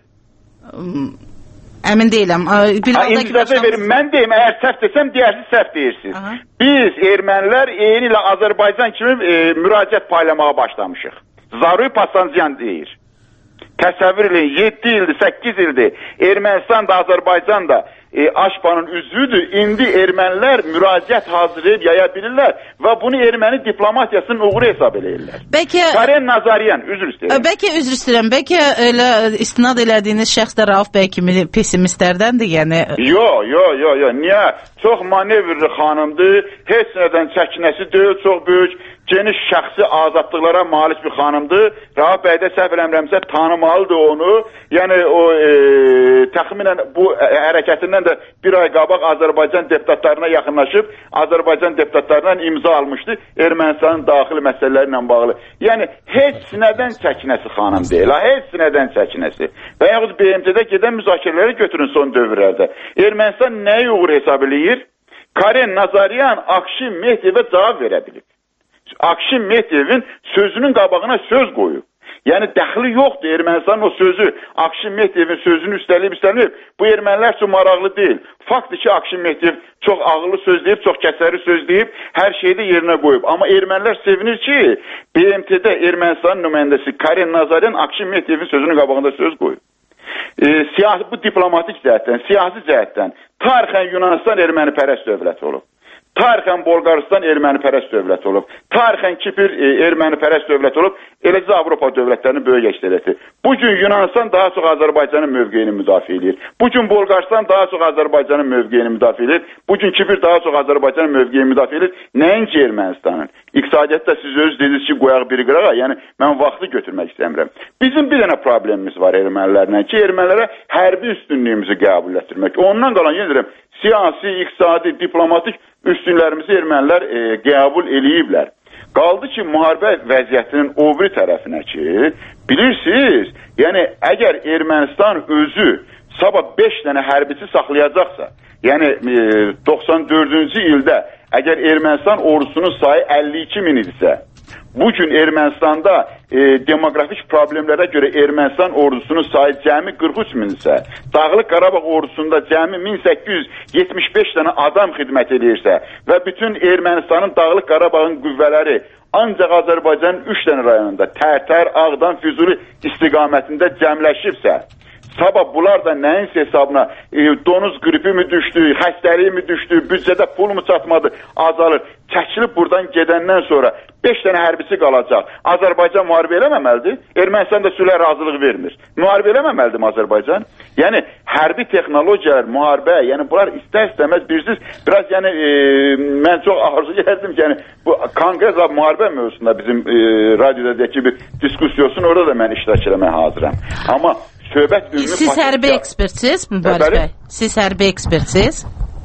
Əmin deyiləm. İmtizazı verin. Mən deyim, əgər səhv desəm, deyərsiniz, səhv deyirsiniz. Aha. Biz ermənilər eyni ilə Azərbaycan kimi e, müraciət paylamağa başlamışıq. Zaruy Pastanziyan deyir. Təsəvvür edin, yeddi ildir, səkkiz ildir. Ermənistan da, Azərbaycan da e, Aşbanın üzvüdür. İndi ermənilər müraciət hazırlayıb yaya bilirlər və bunu erməni diplomatiyasının uğuru hesab edirlər. Bəlkə Karen Nazaryan, üzr istəyirəm. Bəlkə üzr istəyirəm. Bəlkə elə istinad elədiyiniz şəxs də Rauf bəy kimi pessimistlərdəndir, yəni. Yo, yo, yo, yo. Niyə? Çox manevrli xanımdır. Heç nədən çəkinəsi deyil, çox böyük geniş şəxsi azadlıqlara malik bir xanımdır. Rauf bəy də səhv eləmirəmsə tanımalıdır onu. Yəni o e, təxminən bu hərəkətindən də bir ay qabaq Azərbaycan deputatlarına yaxınlaşıb, Azərbaycan deputatlarından imza almışdı Ermənistanın daxili məsələləri ilə bağlı. Yəni heç nədən çəkinəsi xanım deyil, ha, heç nədən çəkinəsi. Və yaxud B M T-də gedən müzakirələri götürün son dövrlərdə. Ermənistan nəyi uğur hesab eləyir? Karen Nazaryan Akşin Mehdiyevə cavab verə bilib. Akşin Mehdiyevin sözünün qabağına söz qoyub. Yəni dəxli yoxdur Ermənistanın o sözü, Akşin Mehdiyevin sözünü üstəliyib üstəliyib. Bu ermənilər üçün maraqlı deyil. Faktdır ki, Akşin Mehdiyev çox ağıllı söz deyib, çox kəsəri söz deyib, hər şeyi də yerinə qoyub. Amma ermənilər sevinir ki, B M T-də Ermənistanın nümayəndəsi Karen Nazaryan Akşin Mehdiyevin sözünün qabağında söz qoyub. E, siyasi, bu diplomatik cəhətdən, siyasi cəhətdən tarixən Yunanistan ermənipərəst dövlət olub. Tarixən Bolqarıstan ermənipərəst dövlət olub. Tarixən Kipr e, ermənipərəst dövlət olub. Eləcə Avropa dövlətlərinin böyük əksəriyyəti. Bugün Yunanistan daha çox Azərbaycanın mövqeyini müdafiə edir. Bugün Bolqarıstan daha çox Azərbaycanın mövqeyini müdafiə edir. Bugün Kipr daha çox Azərbaycanın mövqeyini müdafiə edir. Nəinki Ermənistanın. İqtisadiyyatda siz öz dediniz ki, qoyaq bir qırağa. Yəni mən vaxtı götürmək istəmirəm. Bizim bir dənə problemimiz var ermənilərlə ki, ermənilərə hərbi üstünlüyümüzü qəbul etdirmək. Ondan qalan yenə deyirəm, siyasi, iqtisadi, diplomatik üstünlərimizi ermənilər e, qəbul eləyiblər. Qaldı ki, müharibə vəziyyətinin o biri tərəfinə ki, bilirsiniz, yəni əgər Ermənistan özü sabah beş dənə hərbiçi saxlayacaqsa, yəni e, doxsan dördüncü ildə əgər Ermənistan ordusunun sayı əlli iki min idisə, bugün Ermənistanda e, demografik problemlərə görə Ermənistan ordusunun sayı cəmi qırx üç min isə, Dağlıq Qarabağ ordusunda cəmi min səkkiz yüz yetmiş beş dənə adam xidmət edirsə və bütün Ermənistanın Dağlıq Qarabağın qüvvələri ancaq Azərbaycanın üç dənə rayonunda Tərtər, Ağdam, Füzuli istiqamətində cəmləşibsə, sabah bunlar da nəyinsə hesabına e, donuz qripi mi düşdü, xəstəliyi mi düşdü, büdcədə pul mu çatmadı, azalır. Çəkilib buradan gedəndən sonra beş dənə hərbiçi qalacaq. Azərbaycan müharibə eləməməlidir. Ermənistan da sülhə razılıq vermir. Müharibə eləməməlidir mi Azərbaycan? Yəni hərbi texnologiyalar, müharibə, yəni bunlar istər-istəməz bilirsiniz, biraz yəni e, mən çox arzu edirdim ki, yəni bu konqres və müharibə mövzusunda bizim e, radyodakı bir diskussiyosun orada da mən iştirak etməyə hazıram. Amma söhbət ümumi Siz paket... hərbi ekspertsiz Mübariz bəy? Siz hərbi ekspertsiz?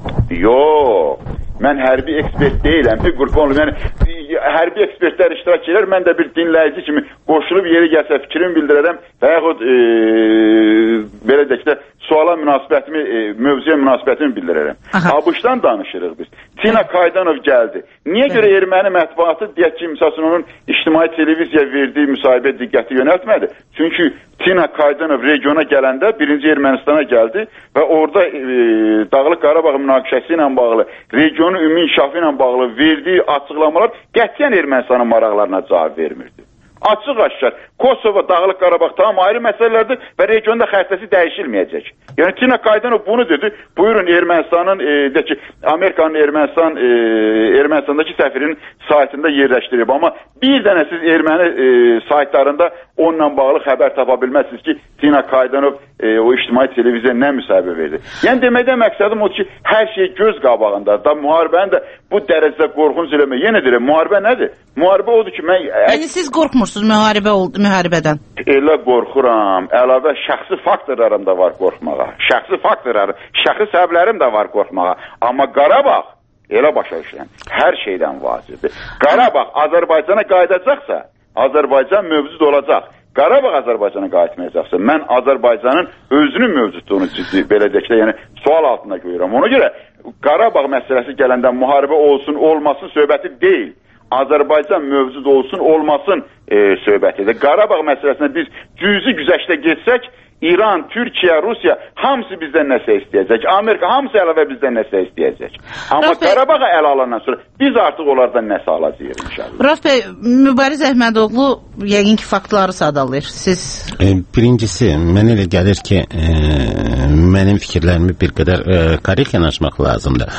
Yox, mən hərbi ekspert deyiləm. Bir qrup olum, yəni hərbi ekspertlər iştirak edir. Mən də bir dinləyici kimi qoşulub yeri gəlsə fikrimi bildirərəm və yaxud e, belə deyək də suala münasibətimi, e, mövzuya münasibətimi bildirərəm. ABŞ-dan danışırıq biz. Tina Kaydanov gəldi. Niyə görə erməni mətbuatı deyək ki, misal onun ictimai televiziya verdiyi müsahibə diqqəti yönəltmədi? Çünki Tina Kaydanov regiona gələndə birinci Ermənistana gəldi və orada e, Dağlıq Qarabağ münaqişəsi ilə bağlı, regionun ümumi inkişafı ilə bağlı verdiyi açıqlamalar qətiyyən Ermənistanın maraqlarına cavab vermirdi. Açıq aşkar, Kosovo, Dağlıq Qarabağ tamam ayrı məsələlərdir və regionda xəritəsi dəyişilməyəcək. Yəni Tina Kaydanov bunu dedi. Buyurun Ermənistanın, e, de ki, Amerikanın Ermənistan, e, Ermənistandakı səfirinin saytında yerləşdirib. Amma bir dənə siz erməni e, saytlarında onunla bağlı xəbər tapa bilməzsiniz ki, Tina Kaydanov e, o ictimai televiziya nə müsahibə verdi. Yəni deməkdə məqsədim o ki, hər şey göz qabağında. Da müharibəni də bu dərəcədə qorxunc eləmək. Yenə deyirəm, müharibə nədir? Müharibə odur ki, mən... Yəni siz qorxmursunuz müharibə oldu, müharibədən? Elə qorxuram. Əlavə şəxsi faktorlarım da var qorxmağa. Şəxsi faktorlarım, şəxsi səbəblərim də var qorxmağa. Amma Qarabağ elə başa düşürəm, hər şeydən vacibdir. Qarabağ Azərbaycana qayıdacaqsa, Azərbaycan mövcud olacaq. Qarabağ Azərbaycana qayıtmayacaqsa, mən Azərbaycanın özünün mövcudluğunu ciddi, belə deyək də, yəni sual altına qoyuram. Ona görə Qarabağ məsələsi gələndə müharibə olsun, olmasın söhbəti deyil. Azərbaycan mövcud olsun, olmasın e, söhbətidir. Qarabağ məsələsində biz cüzi güzəştə geçsək, İran, Türkiyə, Rusiya hamısı bizdən nəsə istəyəcək. Amerika hamısı əlavə bizdən nəsə istəyəcək. Amma Raf Qarabağa ələ alandan sonra biz artıq onlardan nəsə alacağıq inşallah. Raf bəy, Mübariz Əhmədoğlu yəqin ki faktları sadalayır. Siz e, birincisi mənə elə gəlir ki, e, mənim fikirlərimi bir qədər e, korrekt yanaşmaq lazımdır.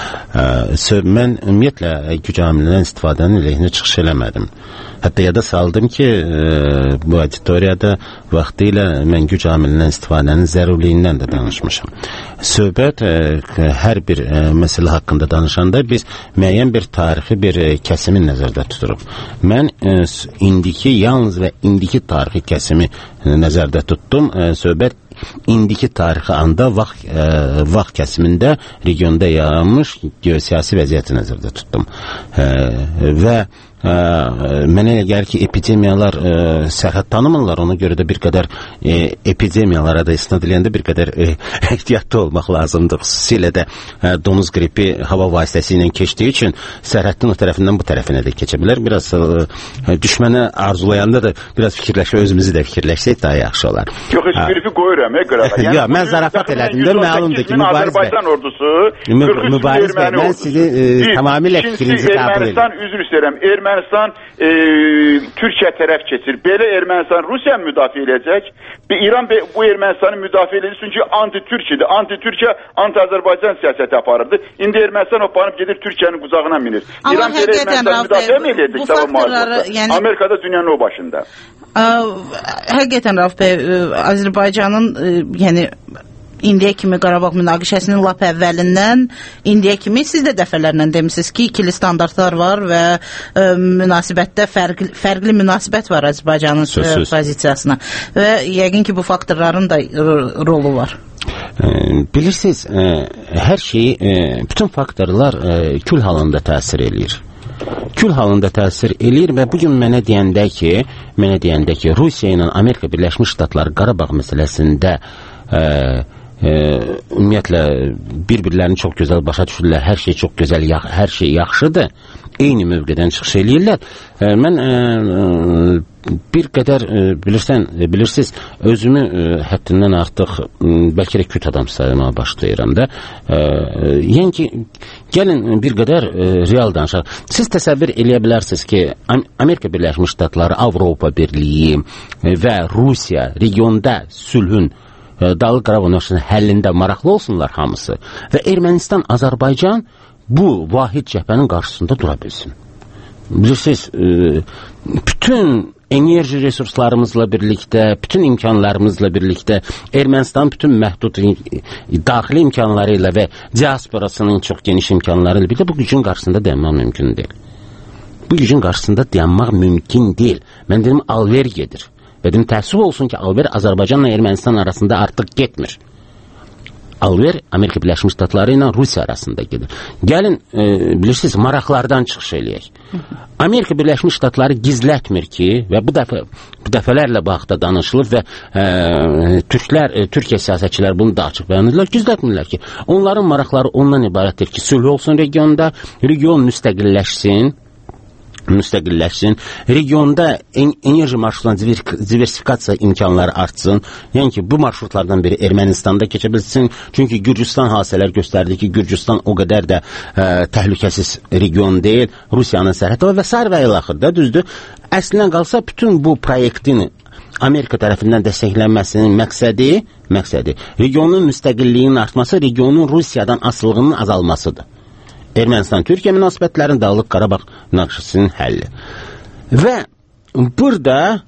E, mən ümumiyyətlə güc amilindən istifadənin əleyhinə çıxış eləmədim. Hətta yada saldım ki, e, bu auditoriyada vaxtilə mən güc amilindən istifadənin zərurliyindən də danışmışam. Söhbət e, hər bir e, məsələ haqqında danışanda biz müəyyən bir tarixi bir e, kəsimi nəzərdə tuturuq. Mən e, indiki, yalnız və indiki tarixi kəsimi e, nəzərdə tutdum. E, söhbət indiki tarixi anda vaxt, e, vaxt kəsimində regionda yaranmış geosiyasi vəziyyəti nəzərdə tutdum. E, və Ə, mənə elə gəlir ki, epidemiyalar ə, sərhəd tanımırlar, ona görə də bir qədər ə, epidemiyalara da istinad edəndə bir qədər ə, ehtiyatlı olmaq lazımdır. Xüsusilə də ə, donuz qripi hava vasitəsi ilə keçdiyi üçün sərhədin o tərəfindən bu tərəfinə də keçə bilər. Biraz ə, düşmənə arzulayanda da biraz fikirləşə, özümüzü də fikirləşsək daha yaxşı olar. Yox, heç qripi qoyuram, e, qırağa. Yəni, yox, mən zarafat elədim də məlumdur ki, Mübariz bəy. Azərbaycan ordusu, Mübariz bəy, mən sizi ə, tamamilə fikrinizi qəbul edirəm. Ermənistan, üzr istəyirəm, Ermənistan e, Türkiyə tərəf keçir. Belə Ermənistan Rusiya müdafiə edəcək. İran bu Ermənistanı müdafiə edir, çünki anti-Türkidir. Anti-Türkiyə, anti-Azərbaycan siyasəti aparırdı. İndi Ermənistan hoppanıb gedir Türkiyənin qucağına minir. Amma İran belə Ermənistanı müdafiə mi edəcək? Bu faktorları, yəni Amerikada dünyanın o başında. Ə, həqiqətən Rauf bəy, Azərbaycanın ə, yəni indiyə kimi Qarabağ münaqişəsinin lap əvvəlindən indiyə kimi siz də dəfələrlə demisiniz ki, ikili standartlar var və ə, münasibətdə fərqli, fərqli münasibət var Azərbaycanın ə, pozisiyasına və yəqin ki, bu faktorların da rolu var. E, bilirsiniz, e, hər şeyi, e, bütün faktorlar e, kül halında təsir eləyir. Kül halında təsir eləyir və bugün mənə deyəndə ki, mənə deyəndə ki, Rusiya ilə Amerika Birləşmiş Ştatları Qarabağ məsələsində e, e, ümumiyyətlə bir-birlərini çox gözəl başa düşürlər, hər şey çox gözəl, hər şey yaxşıdır, eyni mövqedən çıxış eləyirlər. E, mən e, bir qədər e, bilirsən, e, bilirsiniz, özümü e, həddindən artıq e, bəlkə də küt adam saymağa başlayıram da. E, e, yəni ki, gəlin bir qədər e, real danışaq. Siz təsəvvür eləyə bilərsiniz ki, Amerika Birləşmiş Ştatları, Avropa Birliyi e, və Rusiya regionda sülhün, e, Dağlıq Qarabağ münaqişəsinin həllində maraqlı olsunlar hamısı və Ermənistan, Azərbaycan bu vahid cəbhənin qarşısında dura bilsin. Bilirsiniz, e, bütün enerji resurslarımızla birlikdə, bütün imkanlarımızla birlikdə, Ermənistan bütün məhdud daxili imkanları ilə və diasporasının çox geniş imkanları ilə birlikdə bu gücün qarşısında dayanmaq mümkün deyil. Bu gücün qarşısında dayanmaq mümkün deyil. Mən dedim, alver gedir. Və dedim, təəssüf olsun ki, alver Azərbaycanla Ermənistan arasında artıq getmir. Alver Amerika Birləşmiş Ştatları ilə Rusiya arasında gedir. Gəlin, e, bilirsiniz, maraqlardan çıxış eləyək. Amerika Birləşmiş Ştatları gizlətmir ki, və bu dəfə bu dəfələrlə bu haqda danışılır və e, Türklər, e, Türkiyə siyasətçilər bunu da açıq bəyan edirlər, gizlətmirlər ki, onların maraqları ondan ibarətdir ki, sülh olsun regionda, region müstəqilləşsin, müstəqilləşsin, regionda en enerji marşrutlarının diversifikasiya imkanları artsın. Yəni ki, bu marşrutlardan biri Ermənistanda keçə bilsin. Çünki Gürcüstan hadisələr göstərdi ki, Gürcüstan o qədər də ə, təhlükəsiz region deyil. Rusiyanın sərhədi və sair və ilaxırda, düzdür. Əslində qalsa, bütün bu proyektin Amerika tərəfindən dəstəklənməsinin məqsədi, məqsədi regionun müstəqilliyinin artması, regionun Rusiyadan asılılığının azalmasıdır. Ermənistan-Türkiyə münasibətlərinin, Dağlıq Qarabağ münaqişəsinin həlli. Və burada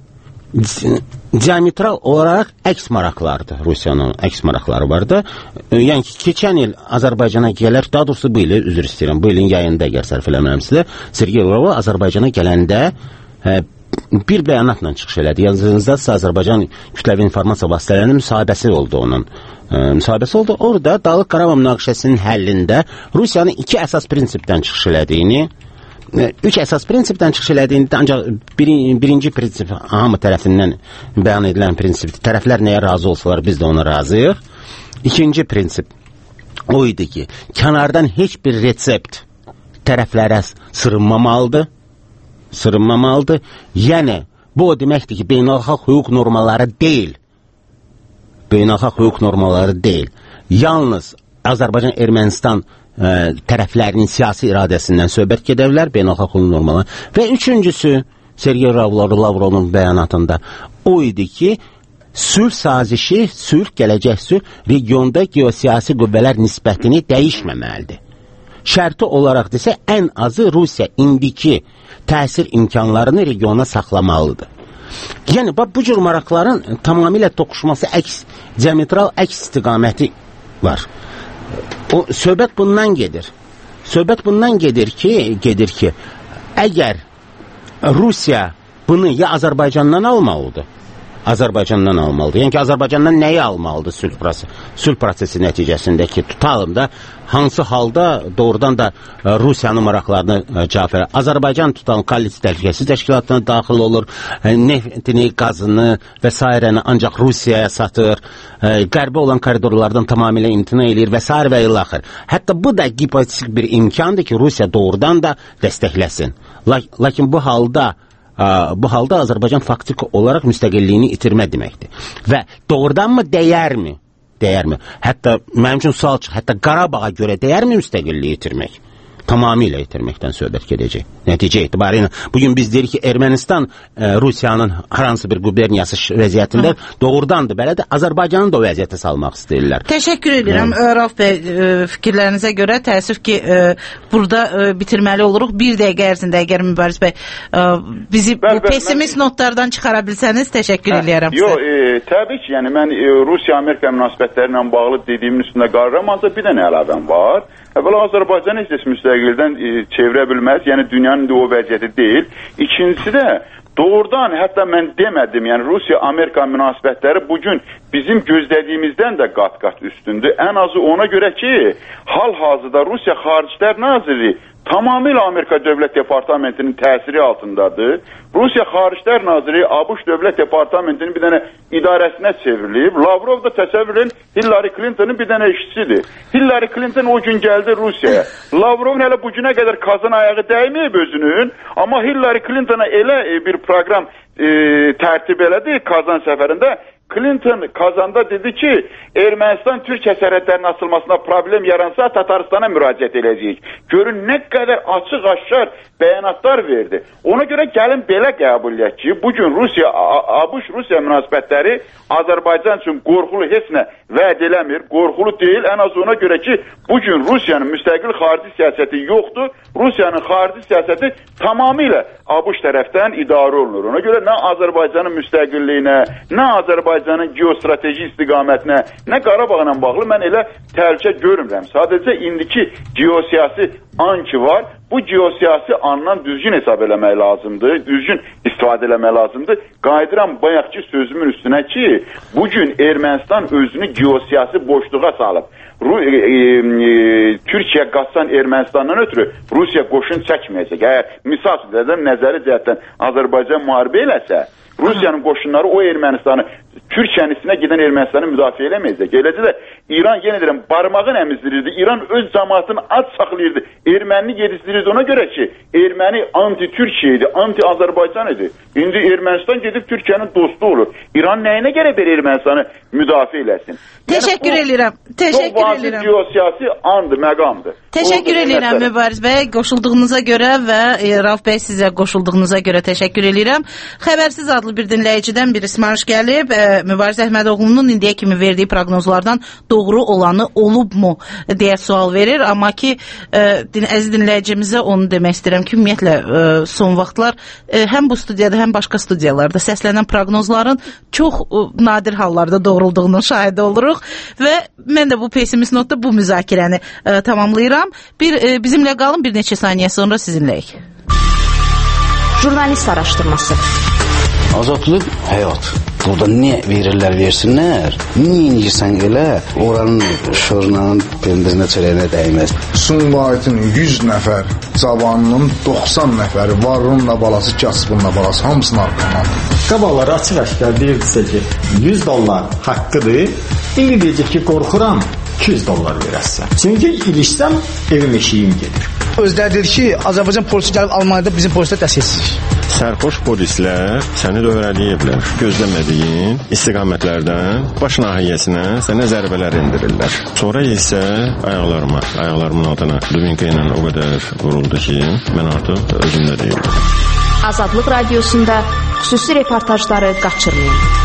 diametral olaraq əks maraqlardır. Rusiyanın əks maraqları var da. Yəni ki, keçən il Azərbaycana gələr, daha doğrusu bu ili, üzr istəyirəm, bu ilin yayında əgər sərf eləmirəmsə, Sergey Lavrov Azərbaycana gələndə ə, bir bəyanatla çıxış elədi. Yazınızdadsa Azərbaycan kütləvi informasiya vasitələrinin müsahibəsi oldu onun. E, müsahibəsi oldu. Orada Dağlıq Qarabağ münaqişəsinin həllində Rusiyanın iki əsas prinsipdən çıxış elədiyini üç əsas prinsipdən çıxış elədiyində ancaq bir, birinci prinsip hamı tərəfindən bəyan edilən prinsipdir. Tərəflər nəyə razı olsalar biz də ona razıyıq. İkinci prinsip o idi ki, kənardan heç bir resept tərəflərə sırınmamalıdır. Sırınmamalıdır. Yəni, bu o deməkdir ki, beynəlxalq hüquq normaları deyil. Beynəlxalq hüquq normaları deyil. Yalnız Azərbaycan-Ermənistan ə, tərəflərinin siyasi iradəsindən söhbət gedə bilər, beynəlxalq hüquq normaları. Və üçüncüsü, Sergey Lavrovun bəyanatında o idi ki, sülh sazişi, sülh, gələcək sülh regionda geosiyasi qüvvələr nisbətini dəyişməməlidir. Şərti olaraq desə, ən azı Rusiya indiki təsir imkanlarını regiona saxlamalıdır. Yəni, bu cür maraqların tamamilə toqquşması əks, diametral əks istiqaməti var. O, söhbət bundan gedir. Söhbət bundan gedir ki, gedir ki, əgər Rusiya bunu ya Azərbaycandan almalıdır, Azərbaycandan almalıdır. Yəni ki, Azərbaycandan nəyi almalıdır sülh prosesi, sülh prosesi nəticəsindəki tutalım da, hansı halda doğrudan da Rusiyanın maraqlarını cavab verir. Azərbaycan tutalım koalisiya təhlükəsizlik təşkilatına daxil olur, neftini, qazını və s. ancaq Rusiyaya satır, qərbi olan koridorlardan tamamilə imtina edir və s. və ilaxır. Hətta bu da hipotetik bir imkandır ki, Rusiya doğrudan da dəstəkləsin. Lakin bu halda bu halda Azərbaycan faktik olaraq müstəqilliyini itirmə deməkdir. Və doğrudanmı dəyərmi? Dəyərmi? Hətta mənim üçün sual çıx, hətta Qarabağa görə dəyərmi müstəqilliyi itirmək? Tamamilə itirməkdən söhbət gedəcək. Nəticə etibarilə bugün biz deyirik ki, Ermənistan e, Rusiyanın hər hansı bir quberniyası vəziyyətində doğrudandır, belədir. Azərbaycanı da o vəziyyətə salmaq istəyirlər. Təşəkkür edirəm Rauf bəy, e, fikirlərinizə görə. Təəssüf ki, e, burada e, bitirməli oluruq. Bir dəqiqə ərzində əgər Mübariz bəy e, bizi bəl, bu pessimist mən... notlardan çıxara bilsəniz, təşəkkür edirəm. Yox, e, təbii ki, yəni mən e, Rusiya-Amerika münasibətləri ilə bağlı dediyimin üstündə qarıram, ancaq bir dənə əlavəm var. Əvvəla Azərbaycan heç müstəqildən e, çevirə bilməz, yəni dünyanın da o vəziyyəti deyil. İkincisi də doğrudan, hətta mən demədim, yəni Rusiya-Amerika münasibətləri bugün bizim gözlədiyimizdən də qat-qat üstündür. Ən azı ona görə ki, hal-hazırda Rusiya Xaricilər Naziri tamamilə Amerika Dövlət Departamentinin təsiri altındadır. Rusiya Xaricilər Naziri ABŞ Dövlət Departamentinin bir dənə idarəsinə çevrilib. Lavrov da təsəvvürün Hillary Clinton'ın bir dənə işçisidir. Hillary Clinton o gün gəldi Rusiyaya. Lavrovun hələ bugünə qədər kazan ayağı dəyməyib özünün, amma Hillary Clinton'a elə bir proqram e, tərtib elədi Kazan səfərində. Clinton Kazanda dedi ki, Ermənistan Türkiyə sərhədlərinin açılmasına problem yaransa Tataristana müraciət edəcəyik. Görün nə qədər açıq-aşkar bəyanatlar verdi. Ona görə gəlin belə qəbul edək ki, bugün Rusiya, ABŞ-Rusiya münasibətləri Azərbaycan üçün qorxulu heç nə vəd eləmir, qorxulu deyil. Ən az ona görə ki, bugün Rusiyanın müstəqil xarici siyasəti yoxdur. Rusiyanın xarici siyasəti tamamilə ABŞ tərəfdən idarə olunur. Ona görə nə Azərbaycanın müstəqilliyinə, nə Azərbaycanın geostrateji istiqamətinə, nə Qarabağla bağlı mən elə təhlükə görmürəm. Sadəcə indiki geosiyasi an ki var, bu geosiyasi andan düzgün hesab eləmək lazımdır, düzgün istifadə eləmək lazımdır. Qayıdıram bayaqki sözümün üstünə ki, bugün Ermənistan özünü geosiyasi boşluğa salıb. Ru e, e, Türkiyə qaçsan Ermənistandan ötürü Rusiya qoşun çəkməyəcək. Əgər misal edədən nəzəri cəhətdən Azərbaycan müharibə eləsə, Rusiyanın qoşunları o Ermənistanı, Türkiyənin üstünə gedən Ermənistanı müdafiə eləməyəcək. Eləcə də İran, yenə deyirəm, barmağın əmizdirirdi. İran öz cəmaatını ac saxlayırdı. Erməni yedizdirirdi ona görə ki, Erməni anti-Türkiyə idi, anti-Azərbaycan idi. İndi Ermənistan gedib Türkiyənin dostu olur. İran nəyinə görə bir Ermənistanı müdafiə eləsin? Təşəkkür yəni, edirəm. Təşəkkür çox vacib geosiyasi andır, məqamdır. Təşəkkür edirəm Mübariz bəy, qoşulduğunuza görə və e, Rauf bəy sizə qoşulduğunuza görə təşəkkür edirəm. Xəbərsiz adlı bir dinləyicidən bir ismarış gəlib. E, Mübariz Əhmədoğlu'nun indiyə kimi verdiyi proqnozlardan doğru olanı olubmu deyə sual verir. Amma ki, e, din, əziz dinləyicimizə onu demək istəyirəm ki, ümumiyyətlə e, son vaxtlar e, həm bu studiyada, həm başqa studiyalarda səslənən proqnozların çox e, nadir hallarda doğrulduğunun şahidi oluruq və mən də bu pessimist notda bu müzakirəni e, tamamlayıram. Bir e, bizimlə qalın, bir neçə saniyə sonra sizinləyik. Jurnalist araşdırması. Azadlıq həyat. Burada ne verirlər versinlər, niyə inirsən elə, oranın şorunanın pendirinə çörəyinə dəyməz. Sumqayıtın yüz nəfər cavanının doxsan nəfəri varrunla balası, kasbunla balası hamısını arqaman. Qabaqları açıq-aşkar deyirdisə ki, yüz dollar haqqıdır. İndi deyəcək ki, qorxuram, iki yüz dollar verəsən. Çünki ilişsəm evim eşiyim gedir. Özləri dedi ki, Azərbaycan polisi gəlib Almaniyada bizim polislər dəstəksizlik. Sərxoş polislər səni dövrələyiblər. Gözləmədiyin istiqamətlərdən baş nahiyəsinə sənə zərbələr endirirlər. Sonra isə ayaqlarıma, ayaqlarımın altına dubinka ilə o qədər vuruldu ki, mən artıq özümdə deyildim. Azadlıq Radiosunda xüsusi reportajları qaçırmayın.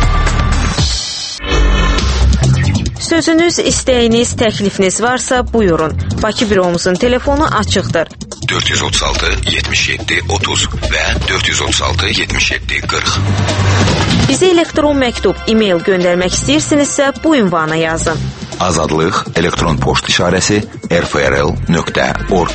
Sözünüz, istəyiniz, təklifiniz varsa buyurun. Bakı büromuzun telefonu açıqdır. dörd yüz otuz altı yetmiş yeddi otuz və dörd yüz otuz altı yetmiş yeddi qırx. Bizə elektron məktub, e-mail göndərmək istəyirsinizsə bu ünvana yazın. Azadlıq elektron poçt işarəsi r f r l nöqtə org.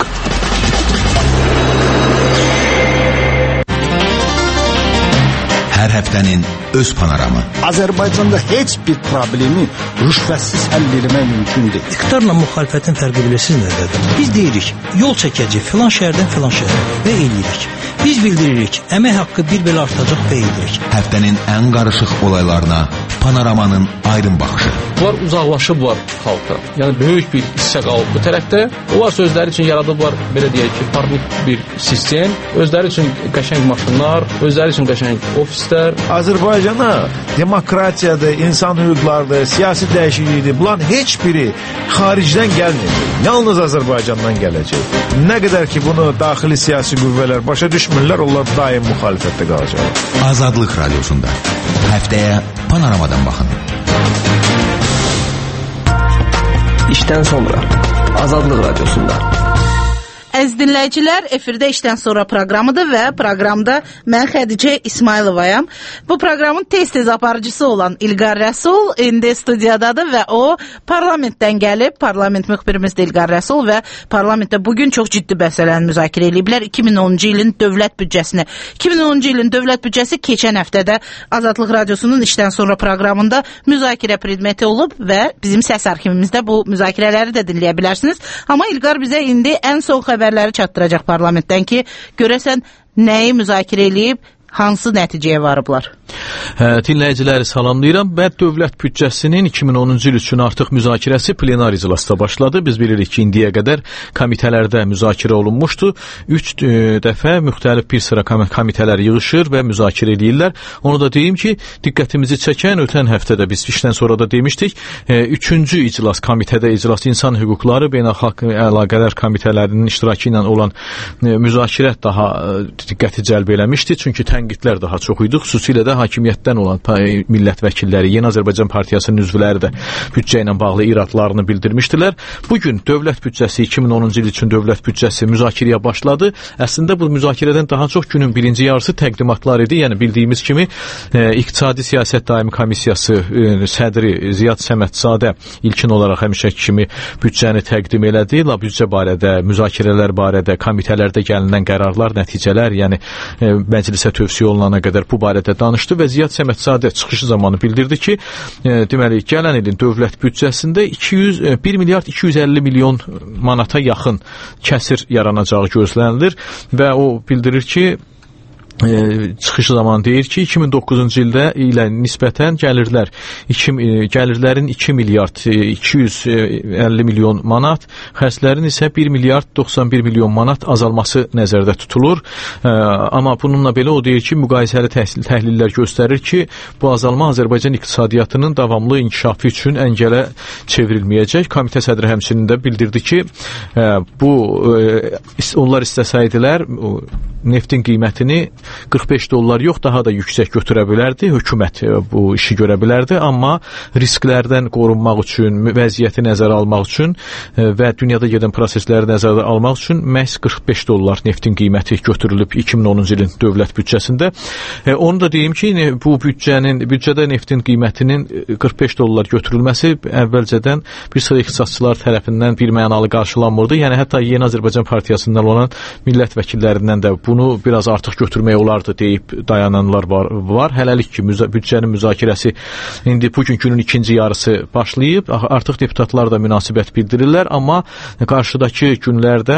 Hər həftənin öz panoramı. Azərbaycanda heç bir problemi rüşvətsiz həll etmək mümkündür. İqtidarla müxalifətin fərqi bilirsiniz nədədir? Biz deyirik, yol çəkəcək filan şəhərdən filan şəhərə və eləyirik. Biz bildiririk, əmək haqqı bir belə artacaq və eləyirik. Həftənin ən qarışıq olaylarına panoramanın aydın baxışı. Bunlar uzaqlaşıblar xalqa. Yəni böyük bir hissə qalıb bu tərəfdə. Onlar sözləri üçün yaradıblar, belə deyək ki, parlament bir sistem. Özləri üçün qəşəng maşınlar, özləri üçün qəşəng ofislər. Azərbaycana demokratiyadır, insan hüquqlardır, siyasi dəyişiklikdir. Bunların heç biri xaricdən gəlmir. Yalnız Azərbaycandan gələcək. Nə qədər ki bunu daxili siyasi qüvvələr başa düşmürlər, onlar daim müxalifətdə qalacaq. Azadlıq Radiosunda həftəyə panoramadan baxın. İşdən sonra Azadlıq Radiosunda. Əziz dinləyicilər, efirdə işdən sonra proqramıdır və proqramda mən Xədicə İsmayılovayam. Bu proqramın tez-tez aparıcısı olan İlqar Rəsul indi studiyadadır və o parlamentdən gəlib. Parlament müxbirimiz İlqar Rəsul və parlamentdə bugün çox ciddi məsələni müzakirə ediblər. iki min onuncu ilin dövlət büdcəsini. iki min onuncu ilin dövlət büdcəsi keçən həftədə Azadlıq Radiosunun işdən sonra proqramında müzakirə predmeti olub və bizim səs arxivimizdə bu müzakirələri də dinləyə bilərsiniz. Amma İlqar bizə indi ən son xəbərləri çatdıracaq parlamentdən ki, görəsən nəyi müzakirə eləyib, hansı nəticəyə varıblar? Hə, dinləyiciləri salamlayıram və dövlət büdcəsinin iki min onuncu il üçün artıq müzakirəsi plenar iclasda başladı. Biz bilirik ki, indiyə qədər komitələrdə müzakirə olunmuşdu. Üç e, dəfə müxtəlif bir sıra komitələr yığışır və müzakirə edirlər. Onu da deyim ki, diqqətimizi çəkən ötən həftədə biz işdən sonra da demişdik, e, üçüncü iclas, komitədə iclas, insan hüquqları, beynəlxalq əlaqələr komitələrinin iştirakı ilə olan e, müzakirə daha e, diqqəti cəlb eləmişdi. Çünki tənqidlər daha çox idi, xüsusilə də hakimiyyətdən olan millət vəkilləri, Yeni Azərbaycan Partiyasının üzvləri də büdcə ilə bağlı iradlarını bildirmişdilər. Bugün dövlət büdcəsi, iki min onuncu il üçün dövlət büdcəsi müzakirəyə başladı. Əslində bu müzakirədən daha çox günün birinci yarısı təqdimatlar idi. Yəni bildiyimiz kimi e, İqtisadi Siyasət Daimi Komissiyası e, sədri Ziyad Səmədzadə ilkin olaraq həmişəki kimi büdcəni təqdim elədi. La büdcə barədə, müzakirələr barədə, komitələrdə gəlinən qərarlar, nəticələr, yəni e, məclisə tövsiyə olunana qədər bu barədə danışdı və Ziyad Səmədzadə çıxışı zamanı bildirdi ki, e, deməli, gələn ilin dövlət büdcəsində iki yüz, bir milyard iki yüz əlli milyon manata yaxın kəsir yaranacağı gözlənilir və o bildirir ki, E, çıxışı zamanı deyir ki, iki min doqquzuncu ildə ilə nisbətən gəlirlər iki, e, gəlirlərin iki milyard iki yüz əlli milyon manat, xərclərin isə bir milyard doxsan bir milyon manat azalması nəzərdə tutulur. E, amma bununla belə o deyir ki, müqayisəli təhlillər göstərir ki, bu azalma Azərbaycan iqtisadiyyatının davamlı inkişafı üçün əngələ çevrilməyəcək. Komitə sədri həmçinin də bildirdi ki, e, bu e, onlar istəsəydilər neftin qiymətini qırx beş dollar yox, daha da yüksək götürə bilərdi. Hökumət bu işi görə bilərdi, amma risklərdən qorunmaq üçün, vəziyyəti nəzərə almaq üçün və dünyada gedən prosesləri nəzərə almaq üçün məhz qırx beş dollar neftin qiyməti götürülüb iki min onuncu ilin dövlət büdcəsində. Onu da deyim ki, bu büdcənin, büdcədə neftin qiymətinin qırx beş dollar götürülməsi əvvəlcədən bir sıra iqtisadçılar tərəfindən bir mənalı qarşılanmırdı. Yəni hətta Yeni Azərbaycan Partiyasından olan millət vəkillərindən də bu bunu biraz artıq götürmək olardı deyib dayananlar var. var. Hələlik ki, müza büdcənin müzakirəsi indi bugünkünün ikinci yarısı başlayıb. Artıq deputatlar da münasibət bildirirlər, amma qarşıdakı günlərdə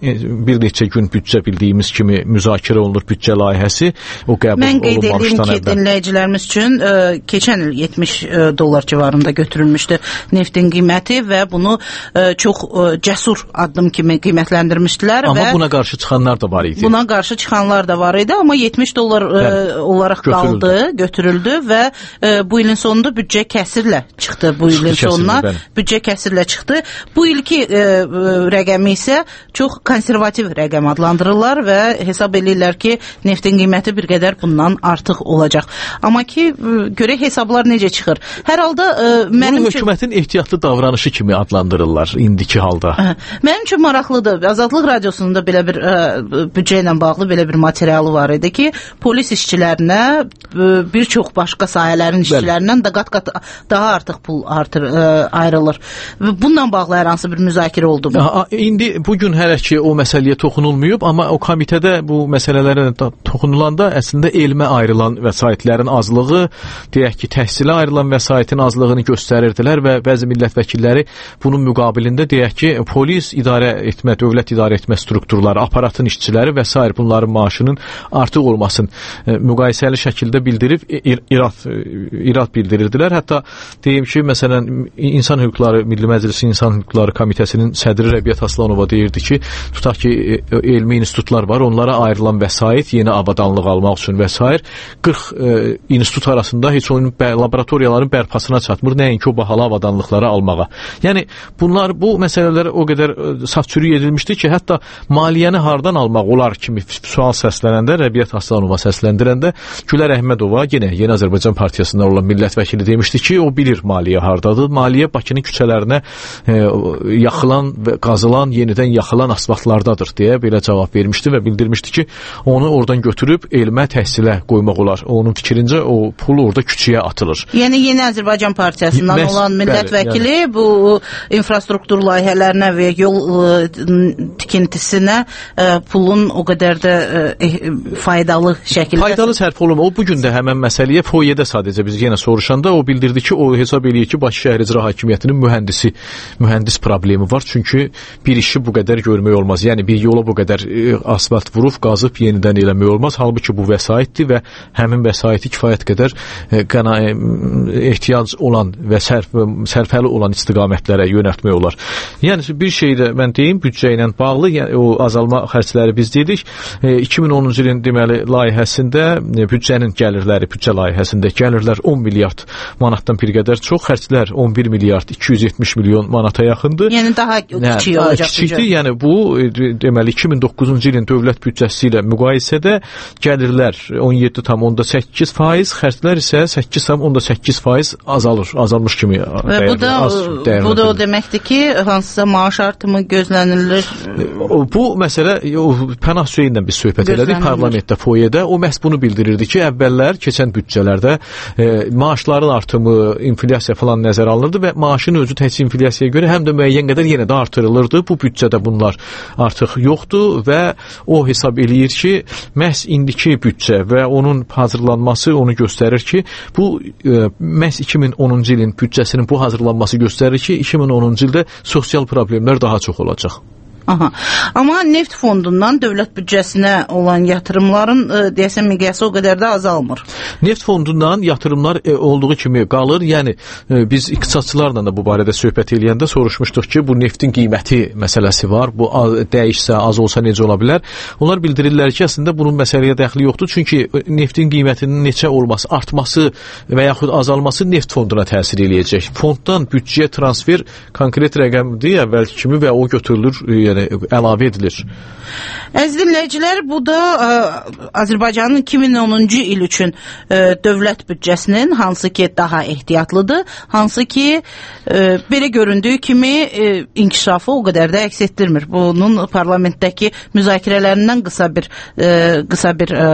bir neçə gün büdcə bildiyimiz kimi müzakirə olunur büdcə layihəsi. O qəbul Mən qeyd edeyim ki, əvvəl. dinləyicilərimiz üçün ə, keçən il yetmiş dollar civarında götürülmüşdü neftin qiyməti və bunu ə, çox ə, cəsur addım kimi qiymətləndirmişdilər. Amma və buna qarşı çıxanlar da var idi. Buna qarşı çıxanlar da var idi, amma yetmiş dollar ə, olaraq götürüldü. qaldı, götürüldü və ə, bu ilin sonunda büdcə kəsirlə çıxdı. Bu ilin Kəsirlə, sonuna bəli. büdcə kəsirlə çıxdı. Bu ilki ə, rəqəmi isə çox konservativ rəqəm adlandırırlar və hesab edirlər ki, neftin qiyməti bir qədər bundan artıq olacaq. Amma ki, görək hesablar necə çıxır. Hər halda ə, mənim Bunu hökumətin ehtiyatlı davranışı kimi adlandırırlar indiki halda. Ə, mənim üçün maraqlıdır. Azadlıq Radiosunun da belə bir ə, büdcə ilə bağlı belə bir materialı var idi ki, polis işçilərinə ə, bir çox başqa sahələrin işçilərindən də qat-qat daha artıq pul artır, ə, ayrılır. Bununla bağlı hər hansı bir müzakirə oldu mu? A, indi bugün hələ ki o məsələyə toxunulmayıb, amma o komitədə bu məsələlərə toxunulanda əslində elmə ayrılan vəsaitlərin azlığı, deyək ki, təhsilə ayrılan vəsaitin azlığını göstərirdilər və bəzi millət vəkilləri bunun müqabilində deyək ki, polis idarə etmə, dövlət idarə etmə strukturları, aparatın işçiləri və s. bunların maaşının artıq olmasın e, müqayisəli şəkildə bildirib irad, irad bildirirdilər. Hətta deyim ki, məsələn, İnsan Hüquqları, Milli Məclisi İnsan Hüquqları Komitəsinin sədri Rəbiyyət Aslanova deyirdi ki, tutaq ki, elmi institutlar var, onlara ayrılan vəsait yeni avadanlıq almaq üçün və s. qırx e, institut arasında heç onun bə laboratoriyaların bərpasına çatmır, nəinki o bahalı avadanlıqları almağa. Yəni, bunlar, bu məsələlər o qədər e, saf-çürük edilmişdi ki, hətta maliyyəni hardan almaq olar kimi sual səslənəndə, Rəbiyyət Aslanova səsləndirəndə, Gülər Əhmədova, yenə Yeni Azərbaycan Partiyasından olan millət vəkili demişdi ki, o bilir maliyyə hardadır. Maliyyə Bakının küçələrinə e, yaxılan və qazılan, yenidən yaxılan asfaltlardadır deyə belə cavab vermişdi və bildirmişdi ki, onu oradan götürüb elmə, təhsilə qoymaq olar. Onun fikrincə o pul orada küçüyə atılır. Yəni Yeni Azərbaycan Partiyasından Məs olan millət bəli, vəkili yəni, bu infrastruktur layihələrinə və yol ə, tikintisinə ə, pulun o qədər də ə, faydalı şəkildə... Faydalı sərf olunma. O bugün də həmən məsələyə foyedə sadəcə biz yenə soruşanda o bildirdi ki, o hesab eləyir ki, Bakı Şəhər İcra Hakimiyyətinin mühəndisi, mühəndis problemi var. Çünki bir işi bu qədər görmək olmaz. Yəni bir yola bu qədər ə, asfalt vurub, qazıb yenidən eləmək olmaz. Halbuki bu vəsaitdir və həmin vəsaiti kifayət qədər ə, qana, ə, ehtiyac olan və sərf, sərfəli olan istiqamətlərə yönəltmək olar. Yəni bir şey də mən deyim, büdcə ilə bağlı, yəni, o azalma xərcləri biz dedik. E, iki min onuncu ilin deməli layihəsində e, büdcənin gəlirləri, büdcə layihəsində gəlirlər on milyard manatdan bir qədər çox, xərclər on bir milyard iki yüz yetmiş milyon manata yaxındır. Yəni daha kiçik yəni, olacaq. Kiçikdir. Yəni bu e, deməli iki min doqquzuncu ilin dövlət büdcəsi ilə müqayisədə gəlirlər on yeddi tam onda səkkiz faiz, xərclər isə səkkiz tam onda səkkiz faiz azalır, azalmış kimi. Və bu da, bu da o deməkdir ki, hansısa maaş artımı gözlənilir. Bu məsələ o, Pənah Hüseynlə biz söhbət elədik parlamentdə, foyedə. O məhz bunu bildirirdi ki, əvvəllər keçən büdcələrdə e, maaşların artımı, inflyasiya falan nəzərə alınırdı və maaşın özü təhsil inflyasiyaya görə həm də müəyyən qədər yenə də artırılırdı. Bu büdcədə bunlar artıq yoxdur və o hesab eləyir ki, məhz indiki büdcə və onun hazırlanması onu göstərir ki, bu e, məhz iki min onuncu ilin büdcəsinin bu hazırlanması göstərir ki, iki min onuncu ildə sosial problemlər daha çox olacaq. Aha. Amma neft fondundan dövlət büdcəsinə olan yatırımların e, deyəsən miqyası o qədər də azalmır. Neft fondundan yatırımlar e, olduğu kimi qalır. Yəni e, biz iqtisadçılarla da bu barədə söhbət eləyəndə soruşmuşduq ki, bu neftin qiyməti məsələsi var. Bu az, dəyişsə, az olsa necə ola bilər? Onlar bildirirlər ki, əslində bunun məsələyə dəxli yoxdur. Çünki neftin qiymətinin neçə olması, artması və yaxud azalması neft fonduna təsir eləyəcək. Fonddan büdcəyə transfer konkret rəqəmdir əvvəlki kimi və o götürülür, yəni əlavə edilir. Əziz dinləyicilər, bu da ə, Azərbaycanın iki min onuncu il üçün ə, dövlət büdcəsinin hansı ki daha ehtiyatlıdır, hansı ki ə, belə göründüyü kimi ə, inkişafı o qədər də əks etdirmir. Bunun parlamentdəki müzakirələrindən qısa bir ə, qısa bir ə,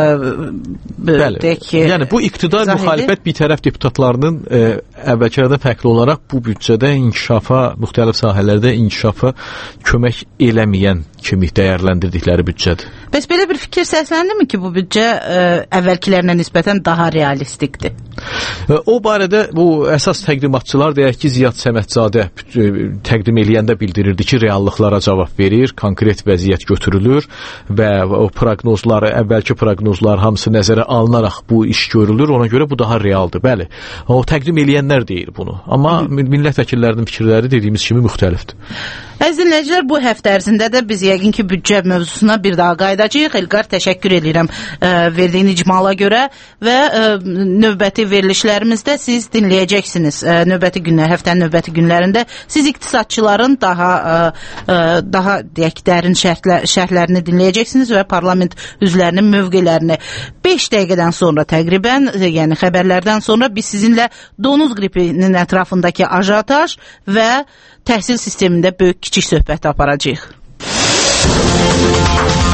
Bəli. Deyək, yəni bu iqtidar müxalifət bir tərəf deputatlarının ə, əvvəlkilərdən fərqli olaraq bu büdcədə inkişafa, müxtəlif sahələrdə inkişafa kömək eləməyən kimi dəyərləndirdikləri büdcədir. Bəs belə bir fikir səsləndimi ki, bu büdcə ə, əvvəlkilərinə nisbətən daha realistikdir? O barədə bu əsas təqdimatçılar deyək ki, Ziyad Səmədzadə təqdim eləyəndə bildirirdi ki, reallıqlara cavab verir, konkret vəziyyət götürülür və o proqnozları, əvvəlki proqnozlar hamısı nəzərə alınaraq bu iş görülür. Ona görə bu daha realdır. Bəli, o təqdim eləyənlər deyir bunu. Amma millət vəkillərinin fikirləri dediyimiz kimi müxtəlifdir. Əziz dinləyicilər, bu həftə ərzində də biz yəqin ki, büdcə mövzusuna bir daha qayıdacağıq. İlqar, təşəkkür edirəm ə, verdiyin icmala görə və ə, növbəti verilişlərimizdə siz dinləyəcəksiniz. Ə, növbəti günlər, həftənin növbəti günlərində siz iqtisadçıların daha ə, ə, daha deyək dərin şərhlər, şərhlərini dinləyəcəksiniz və parlament üzvlərinin mövqelərini. beş dəqiqədən sonra təqribən, yəni xəbərlərdən sonra biz sizinlə donuz qripinin ətrafındakı ajataj və təhsil sistemində böyük kiçik söhbət aparacağıq.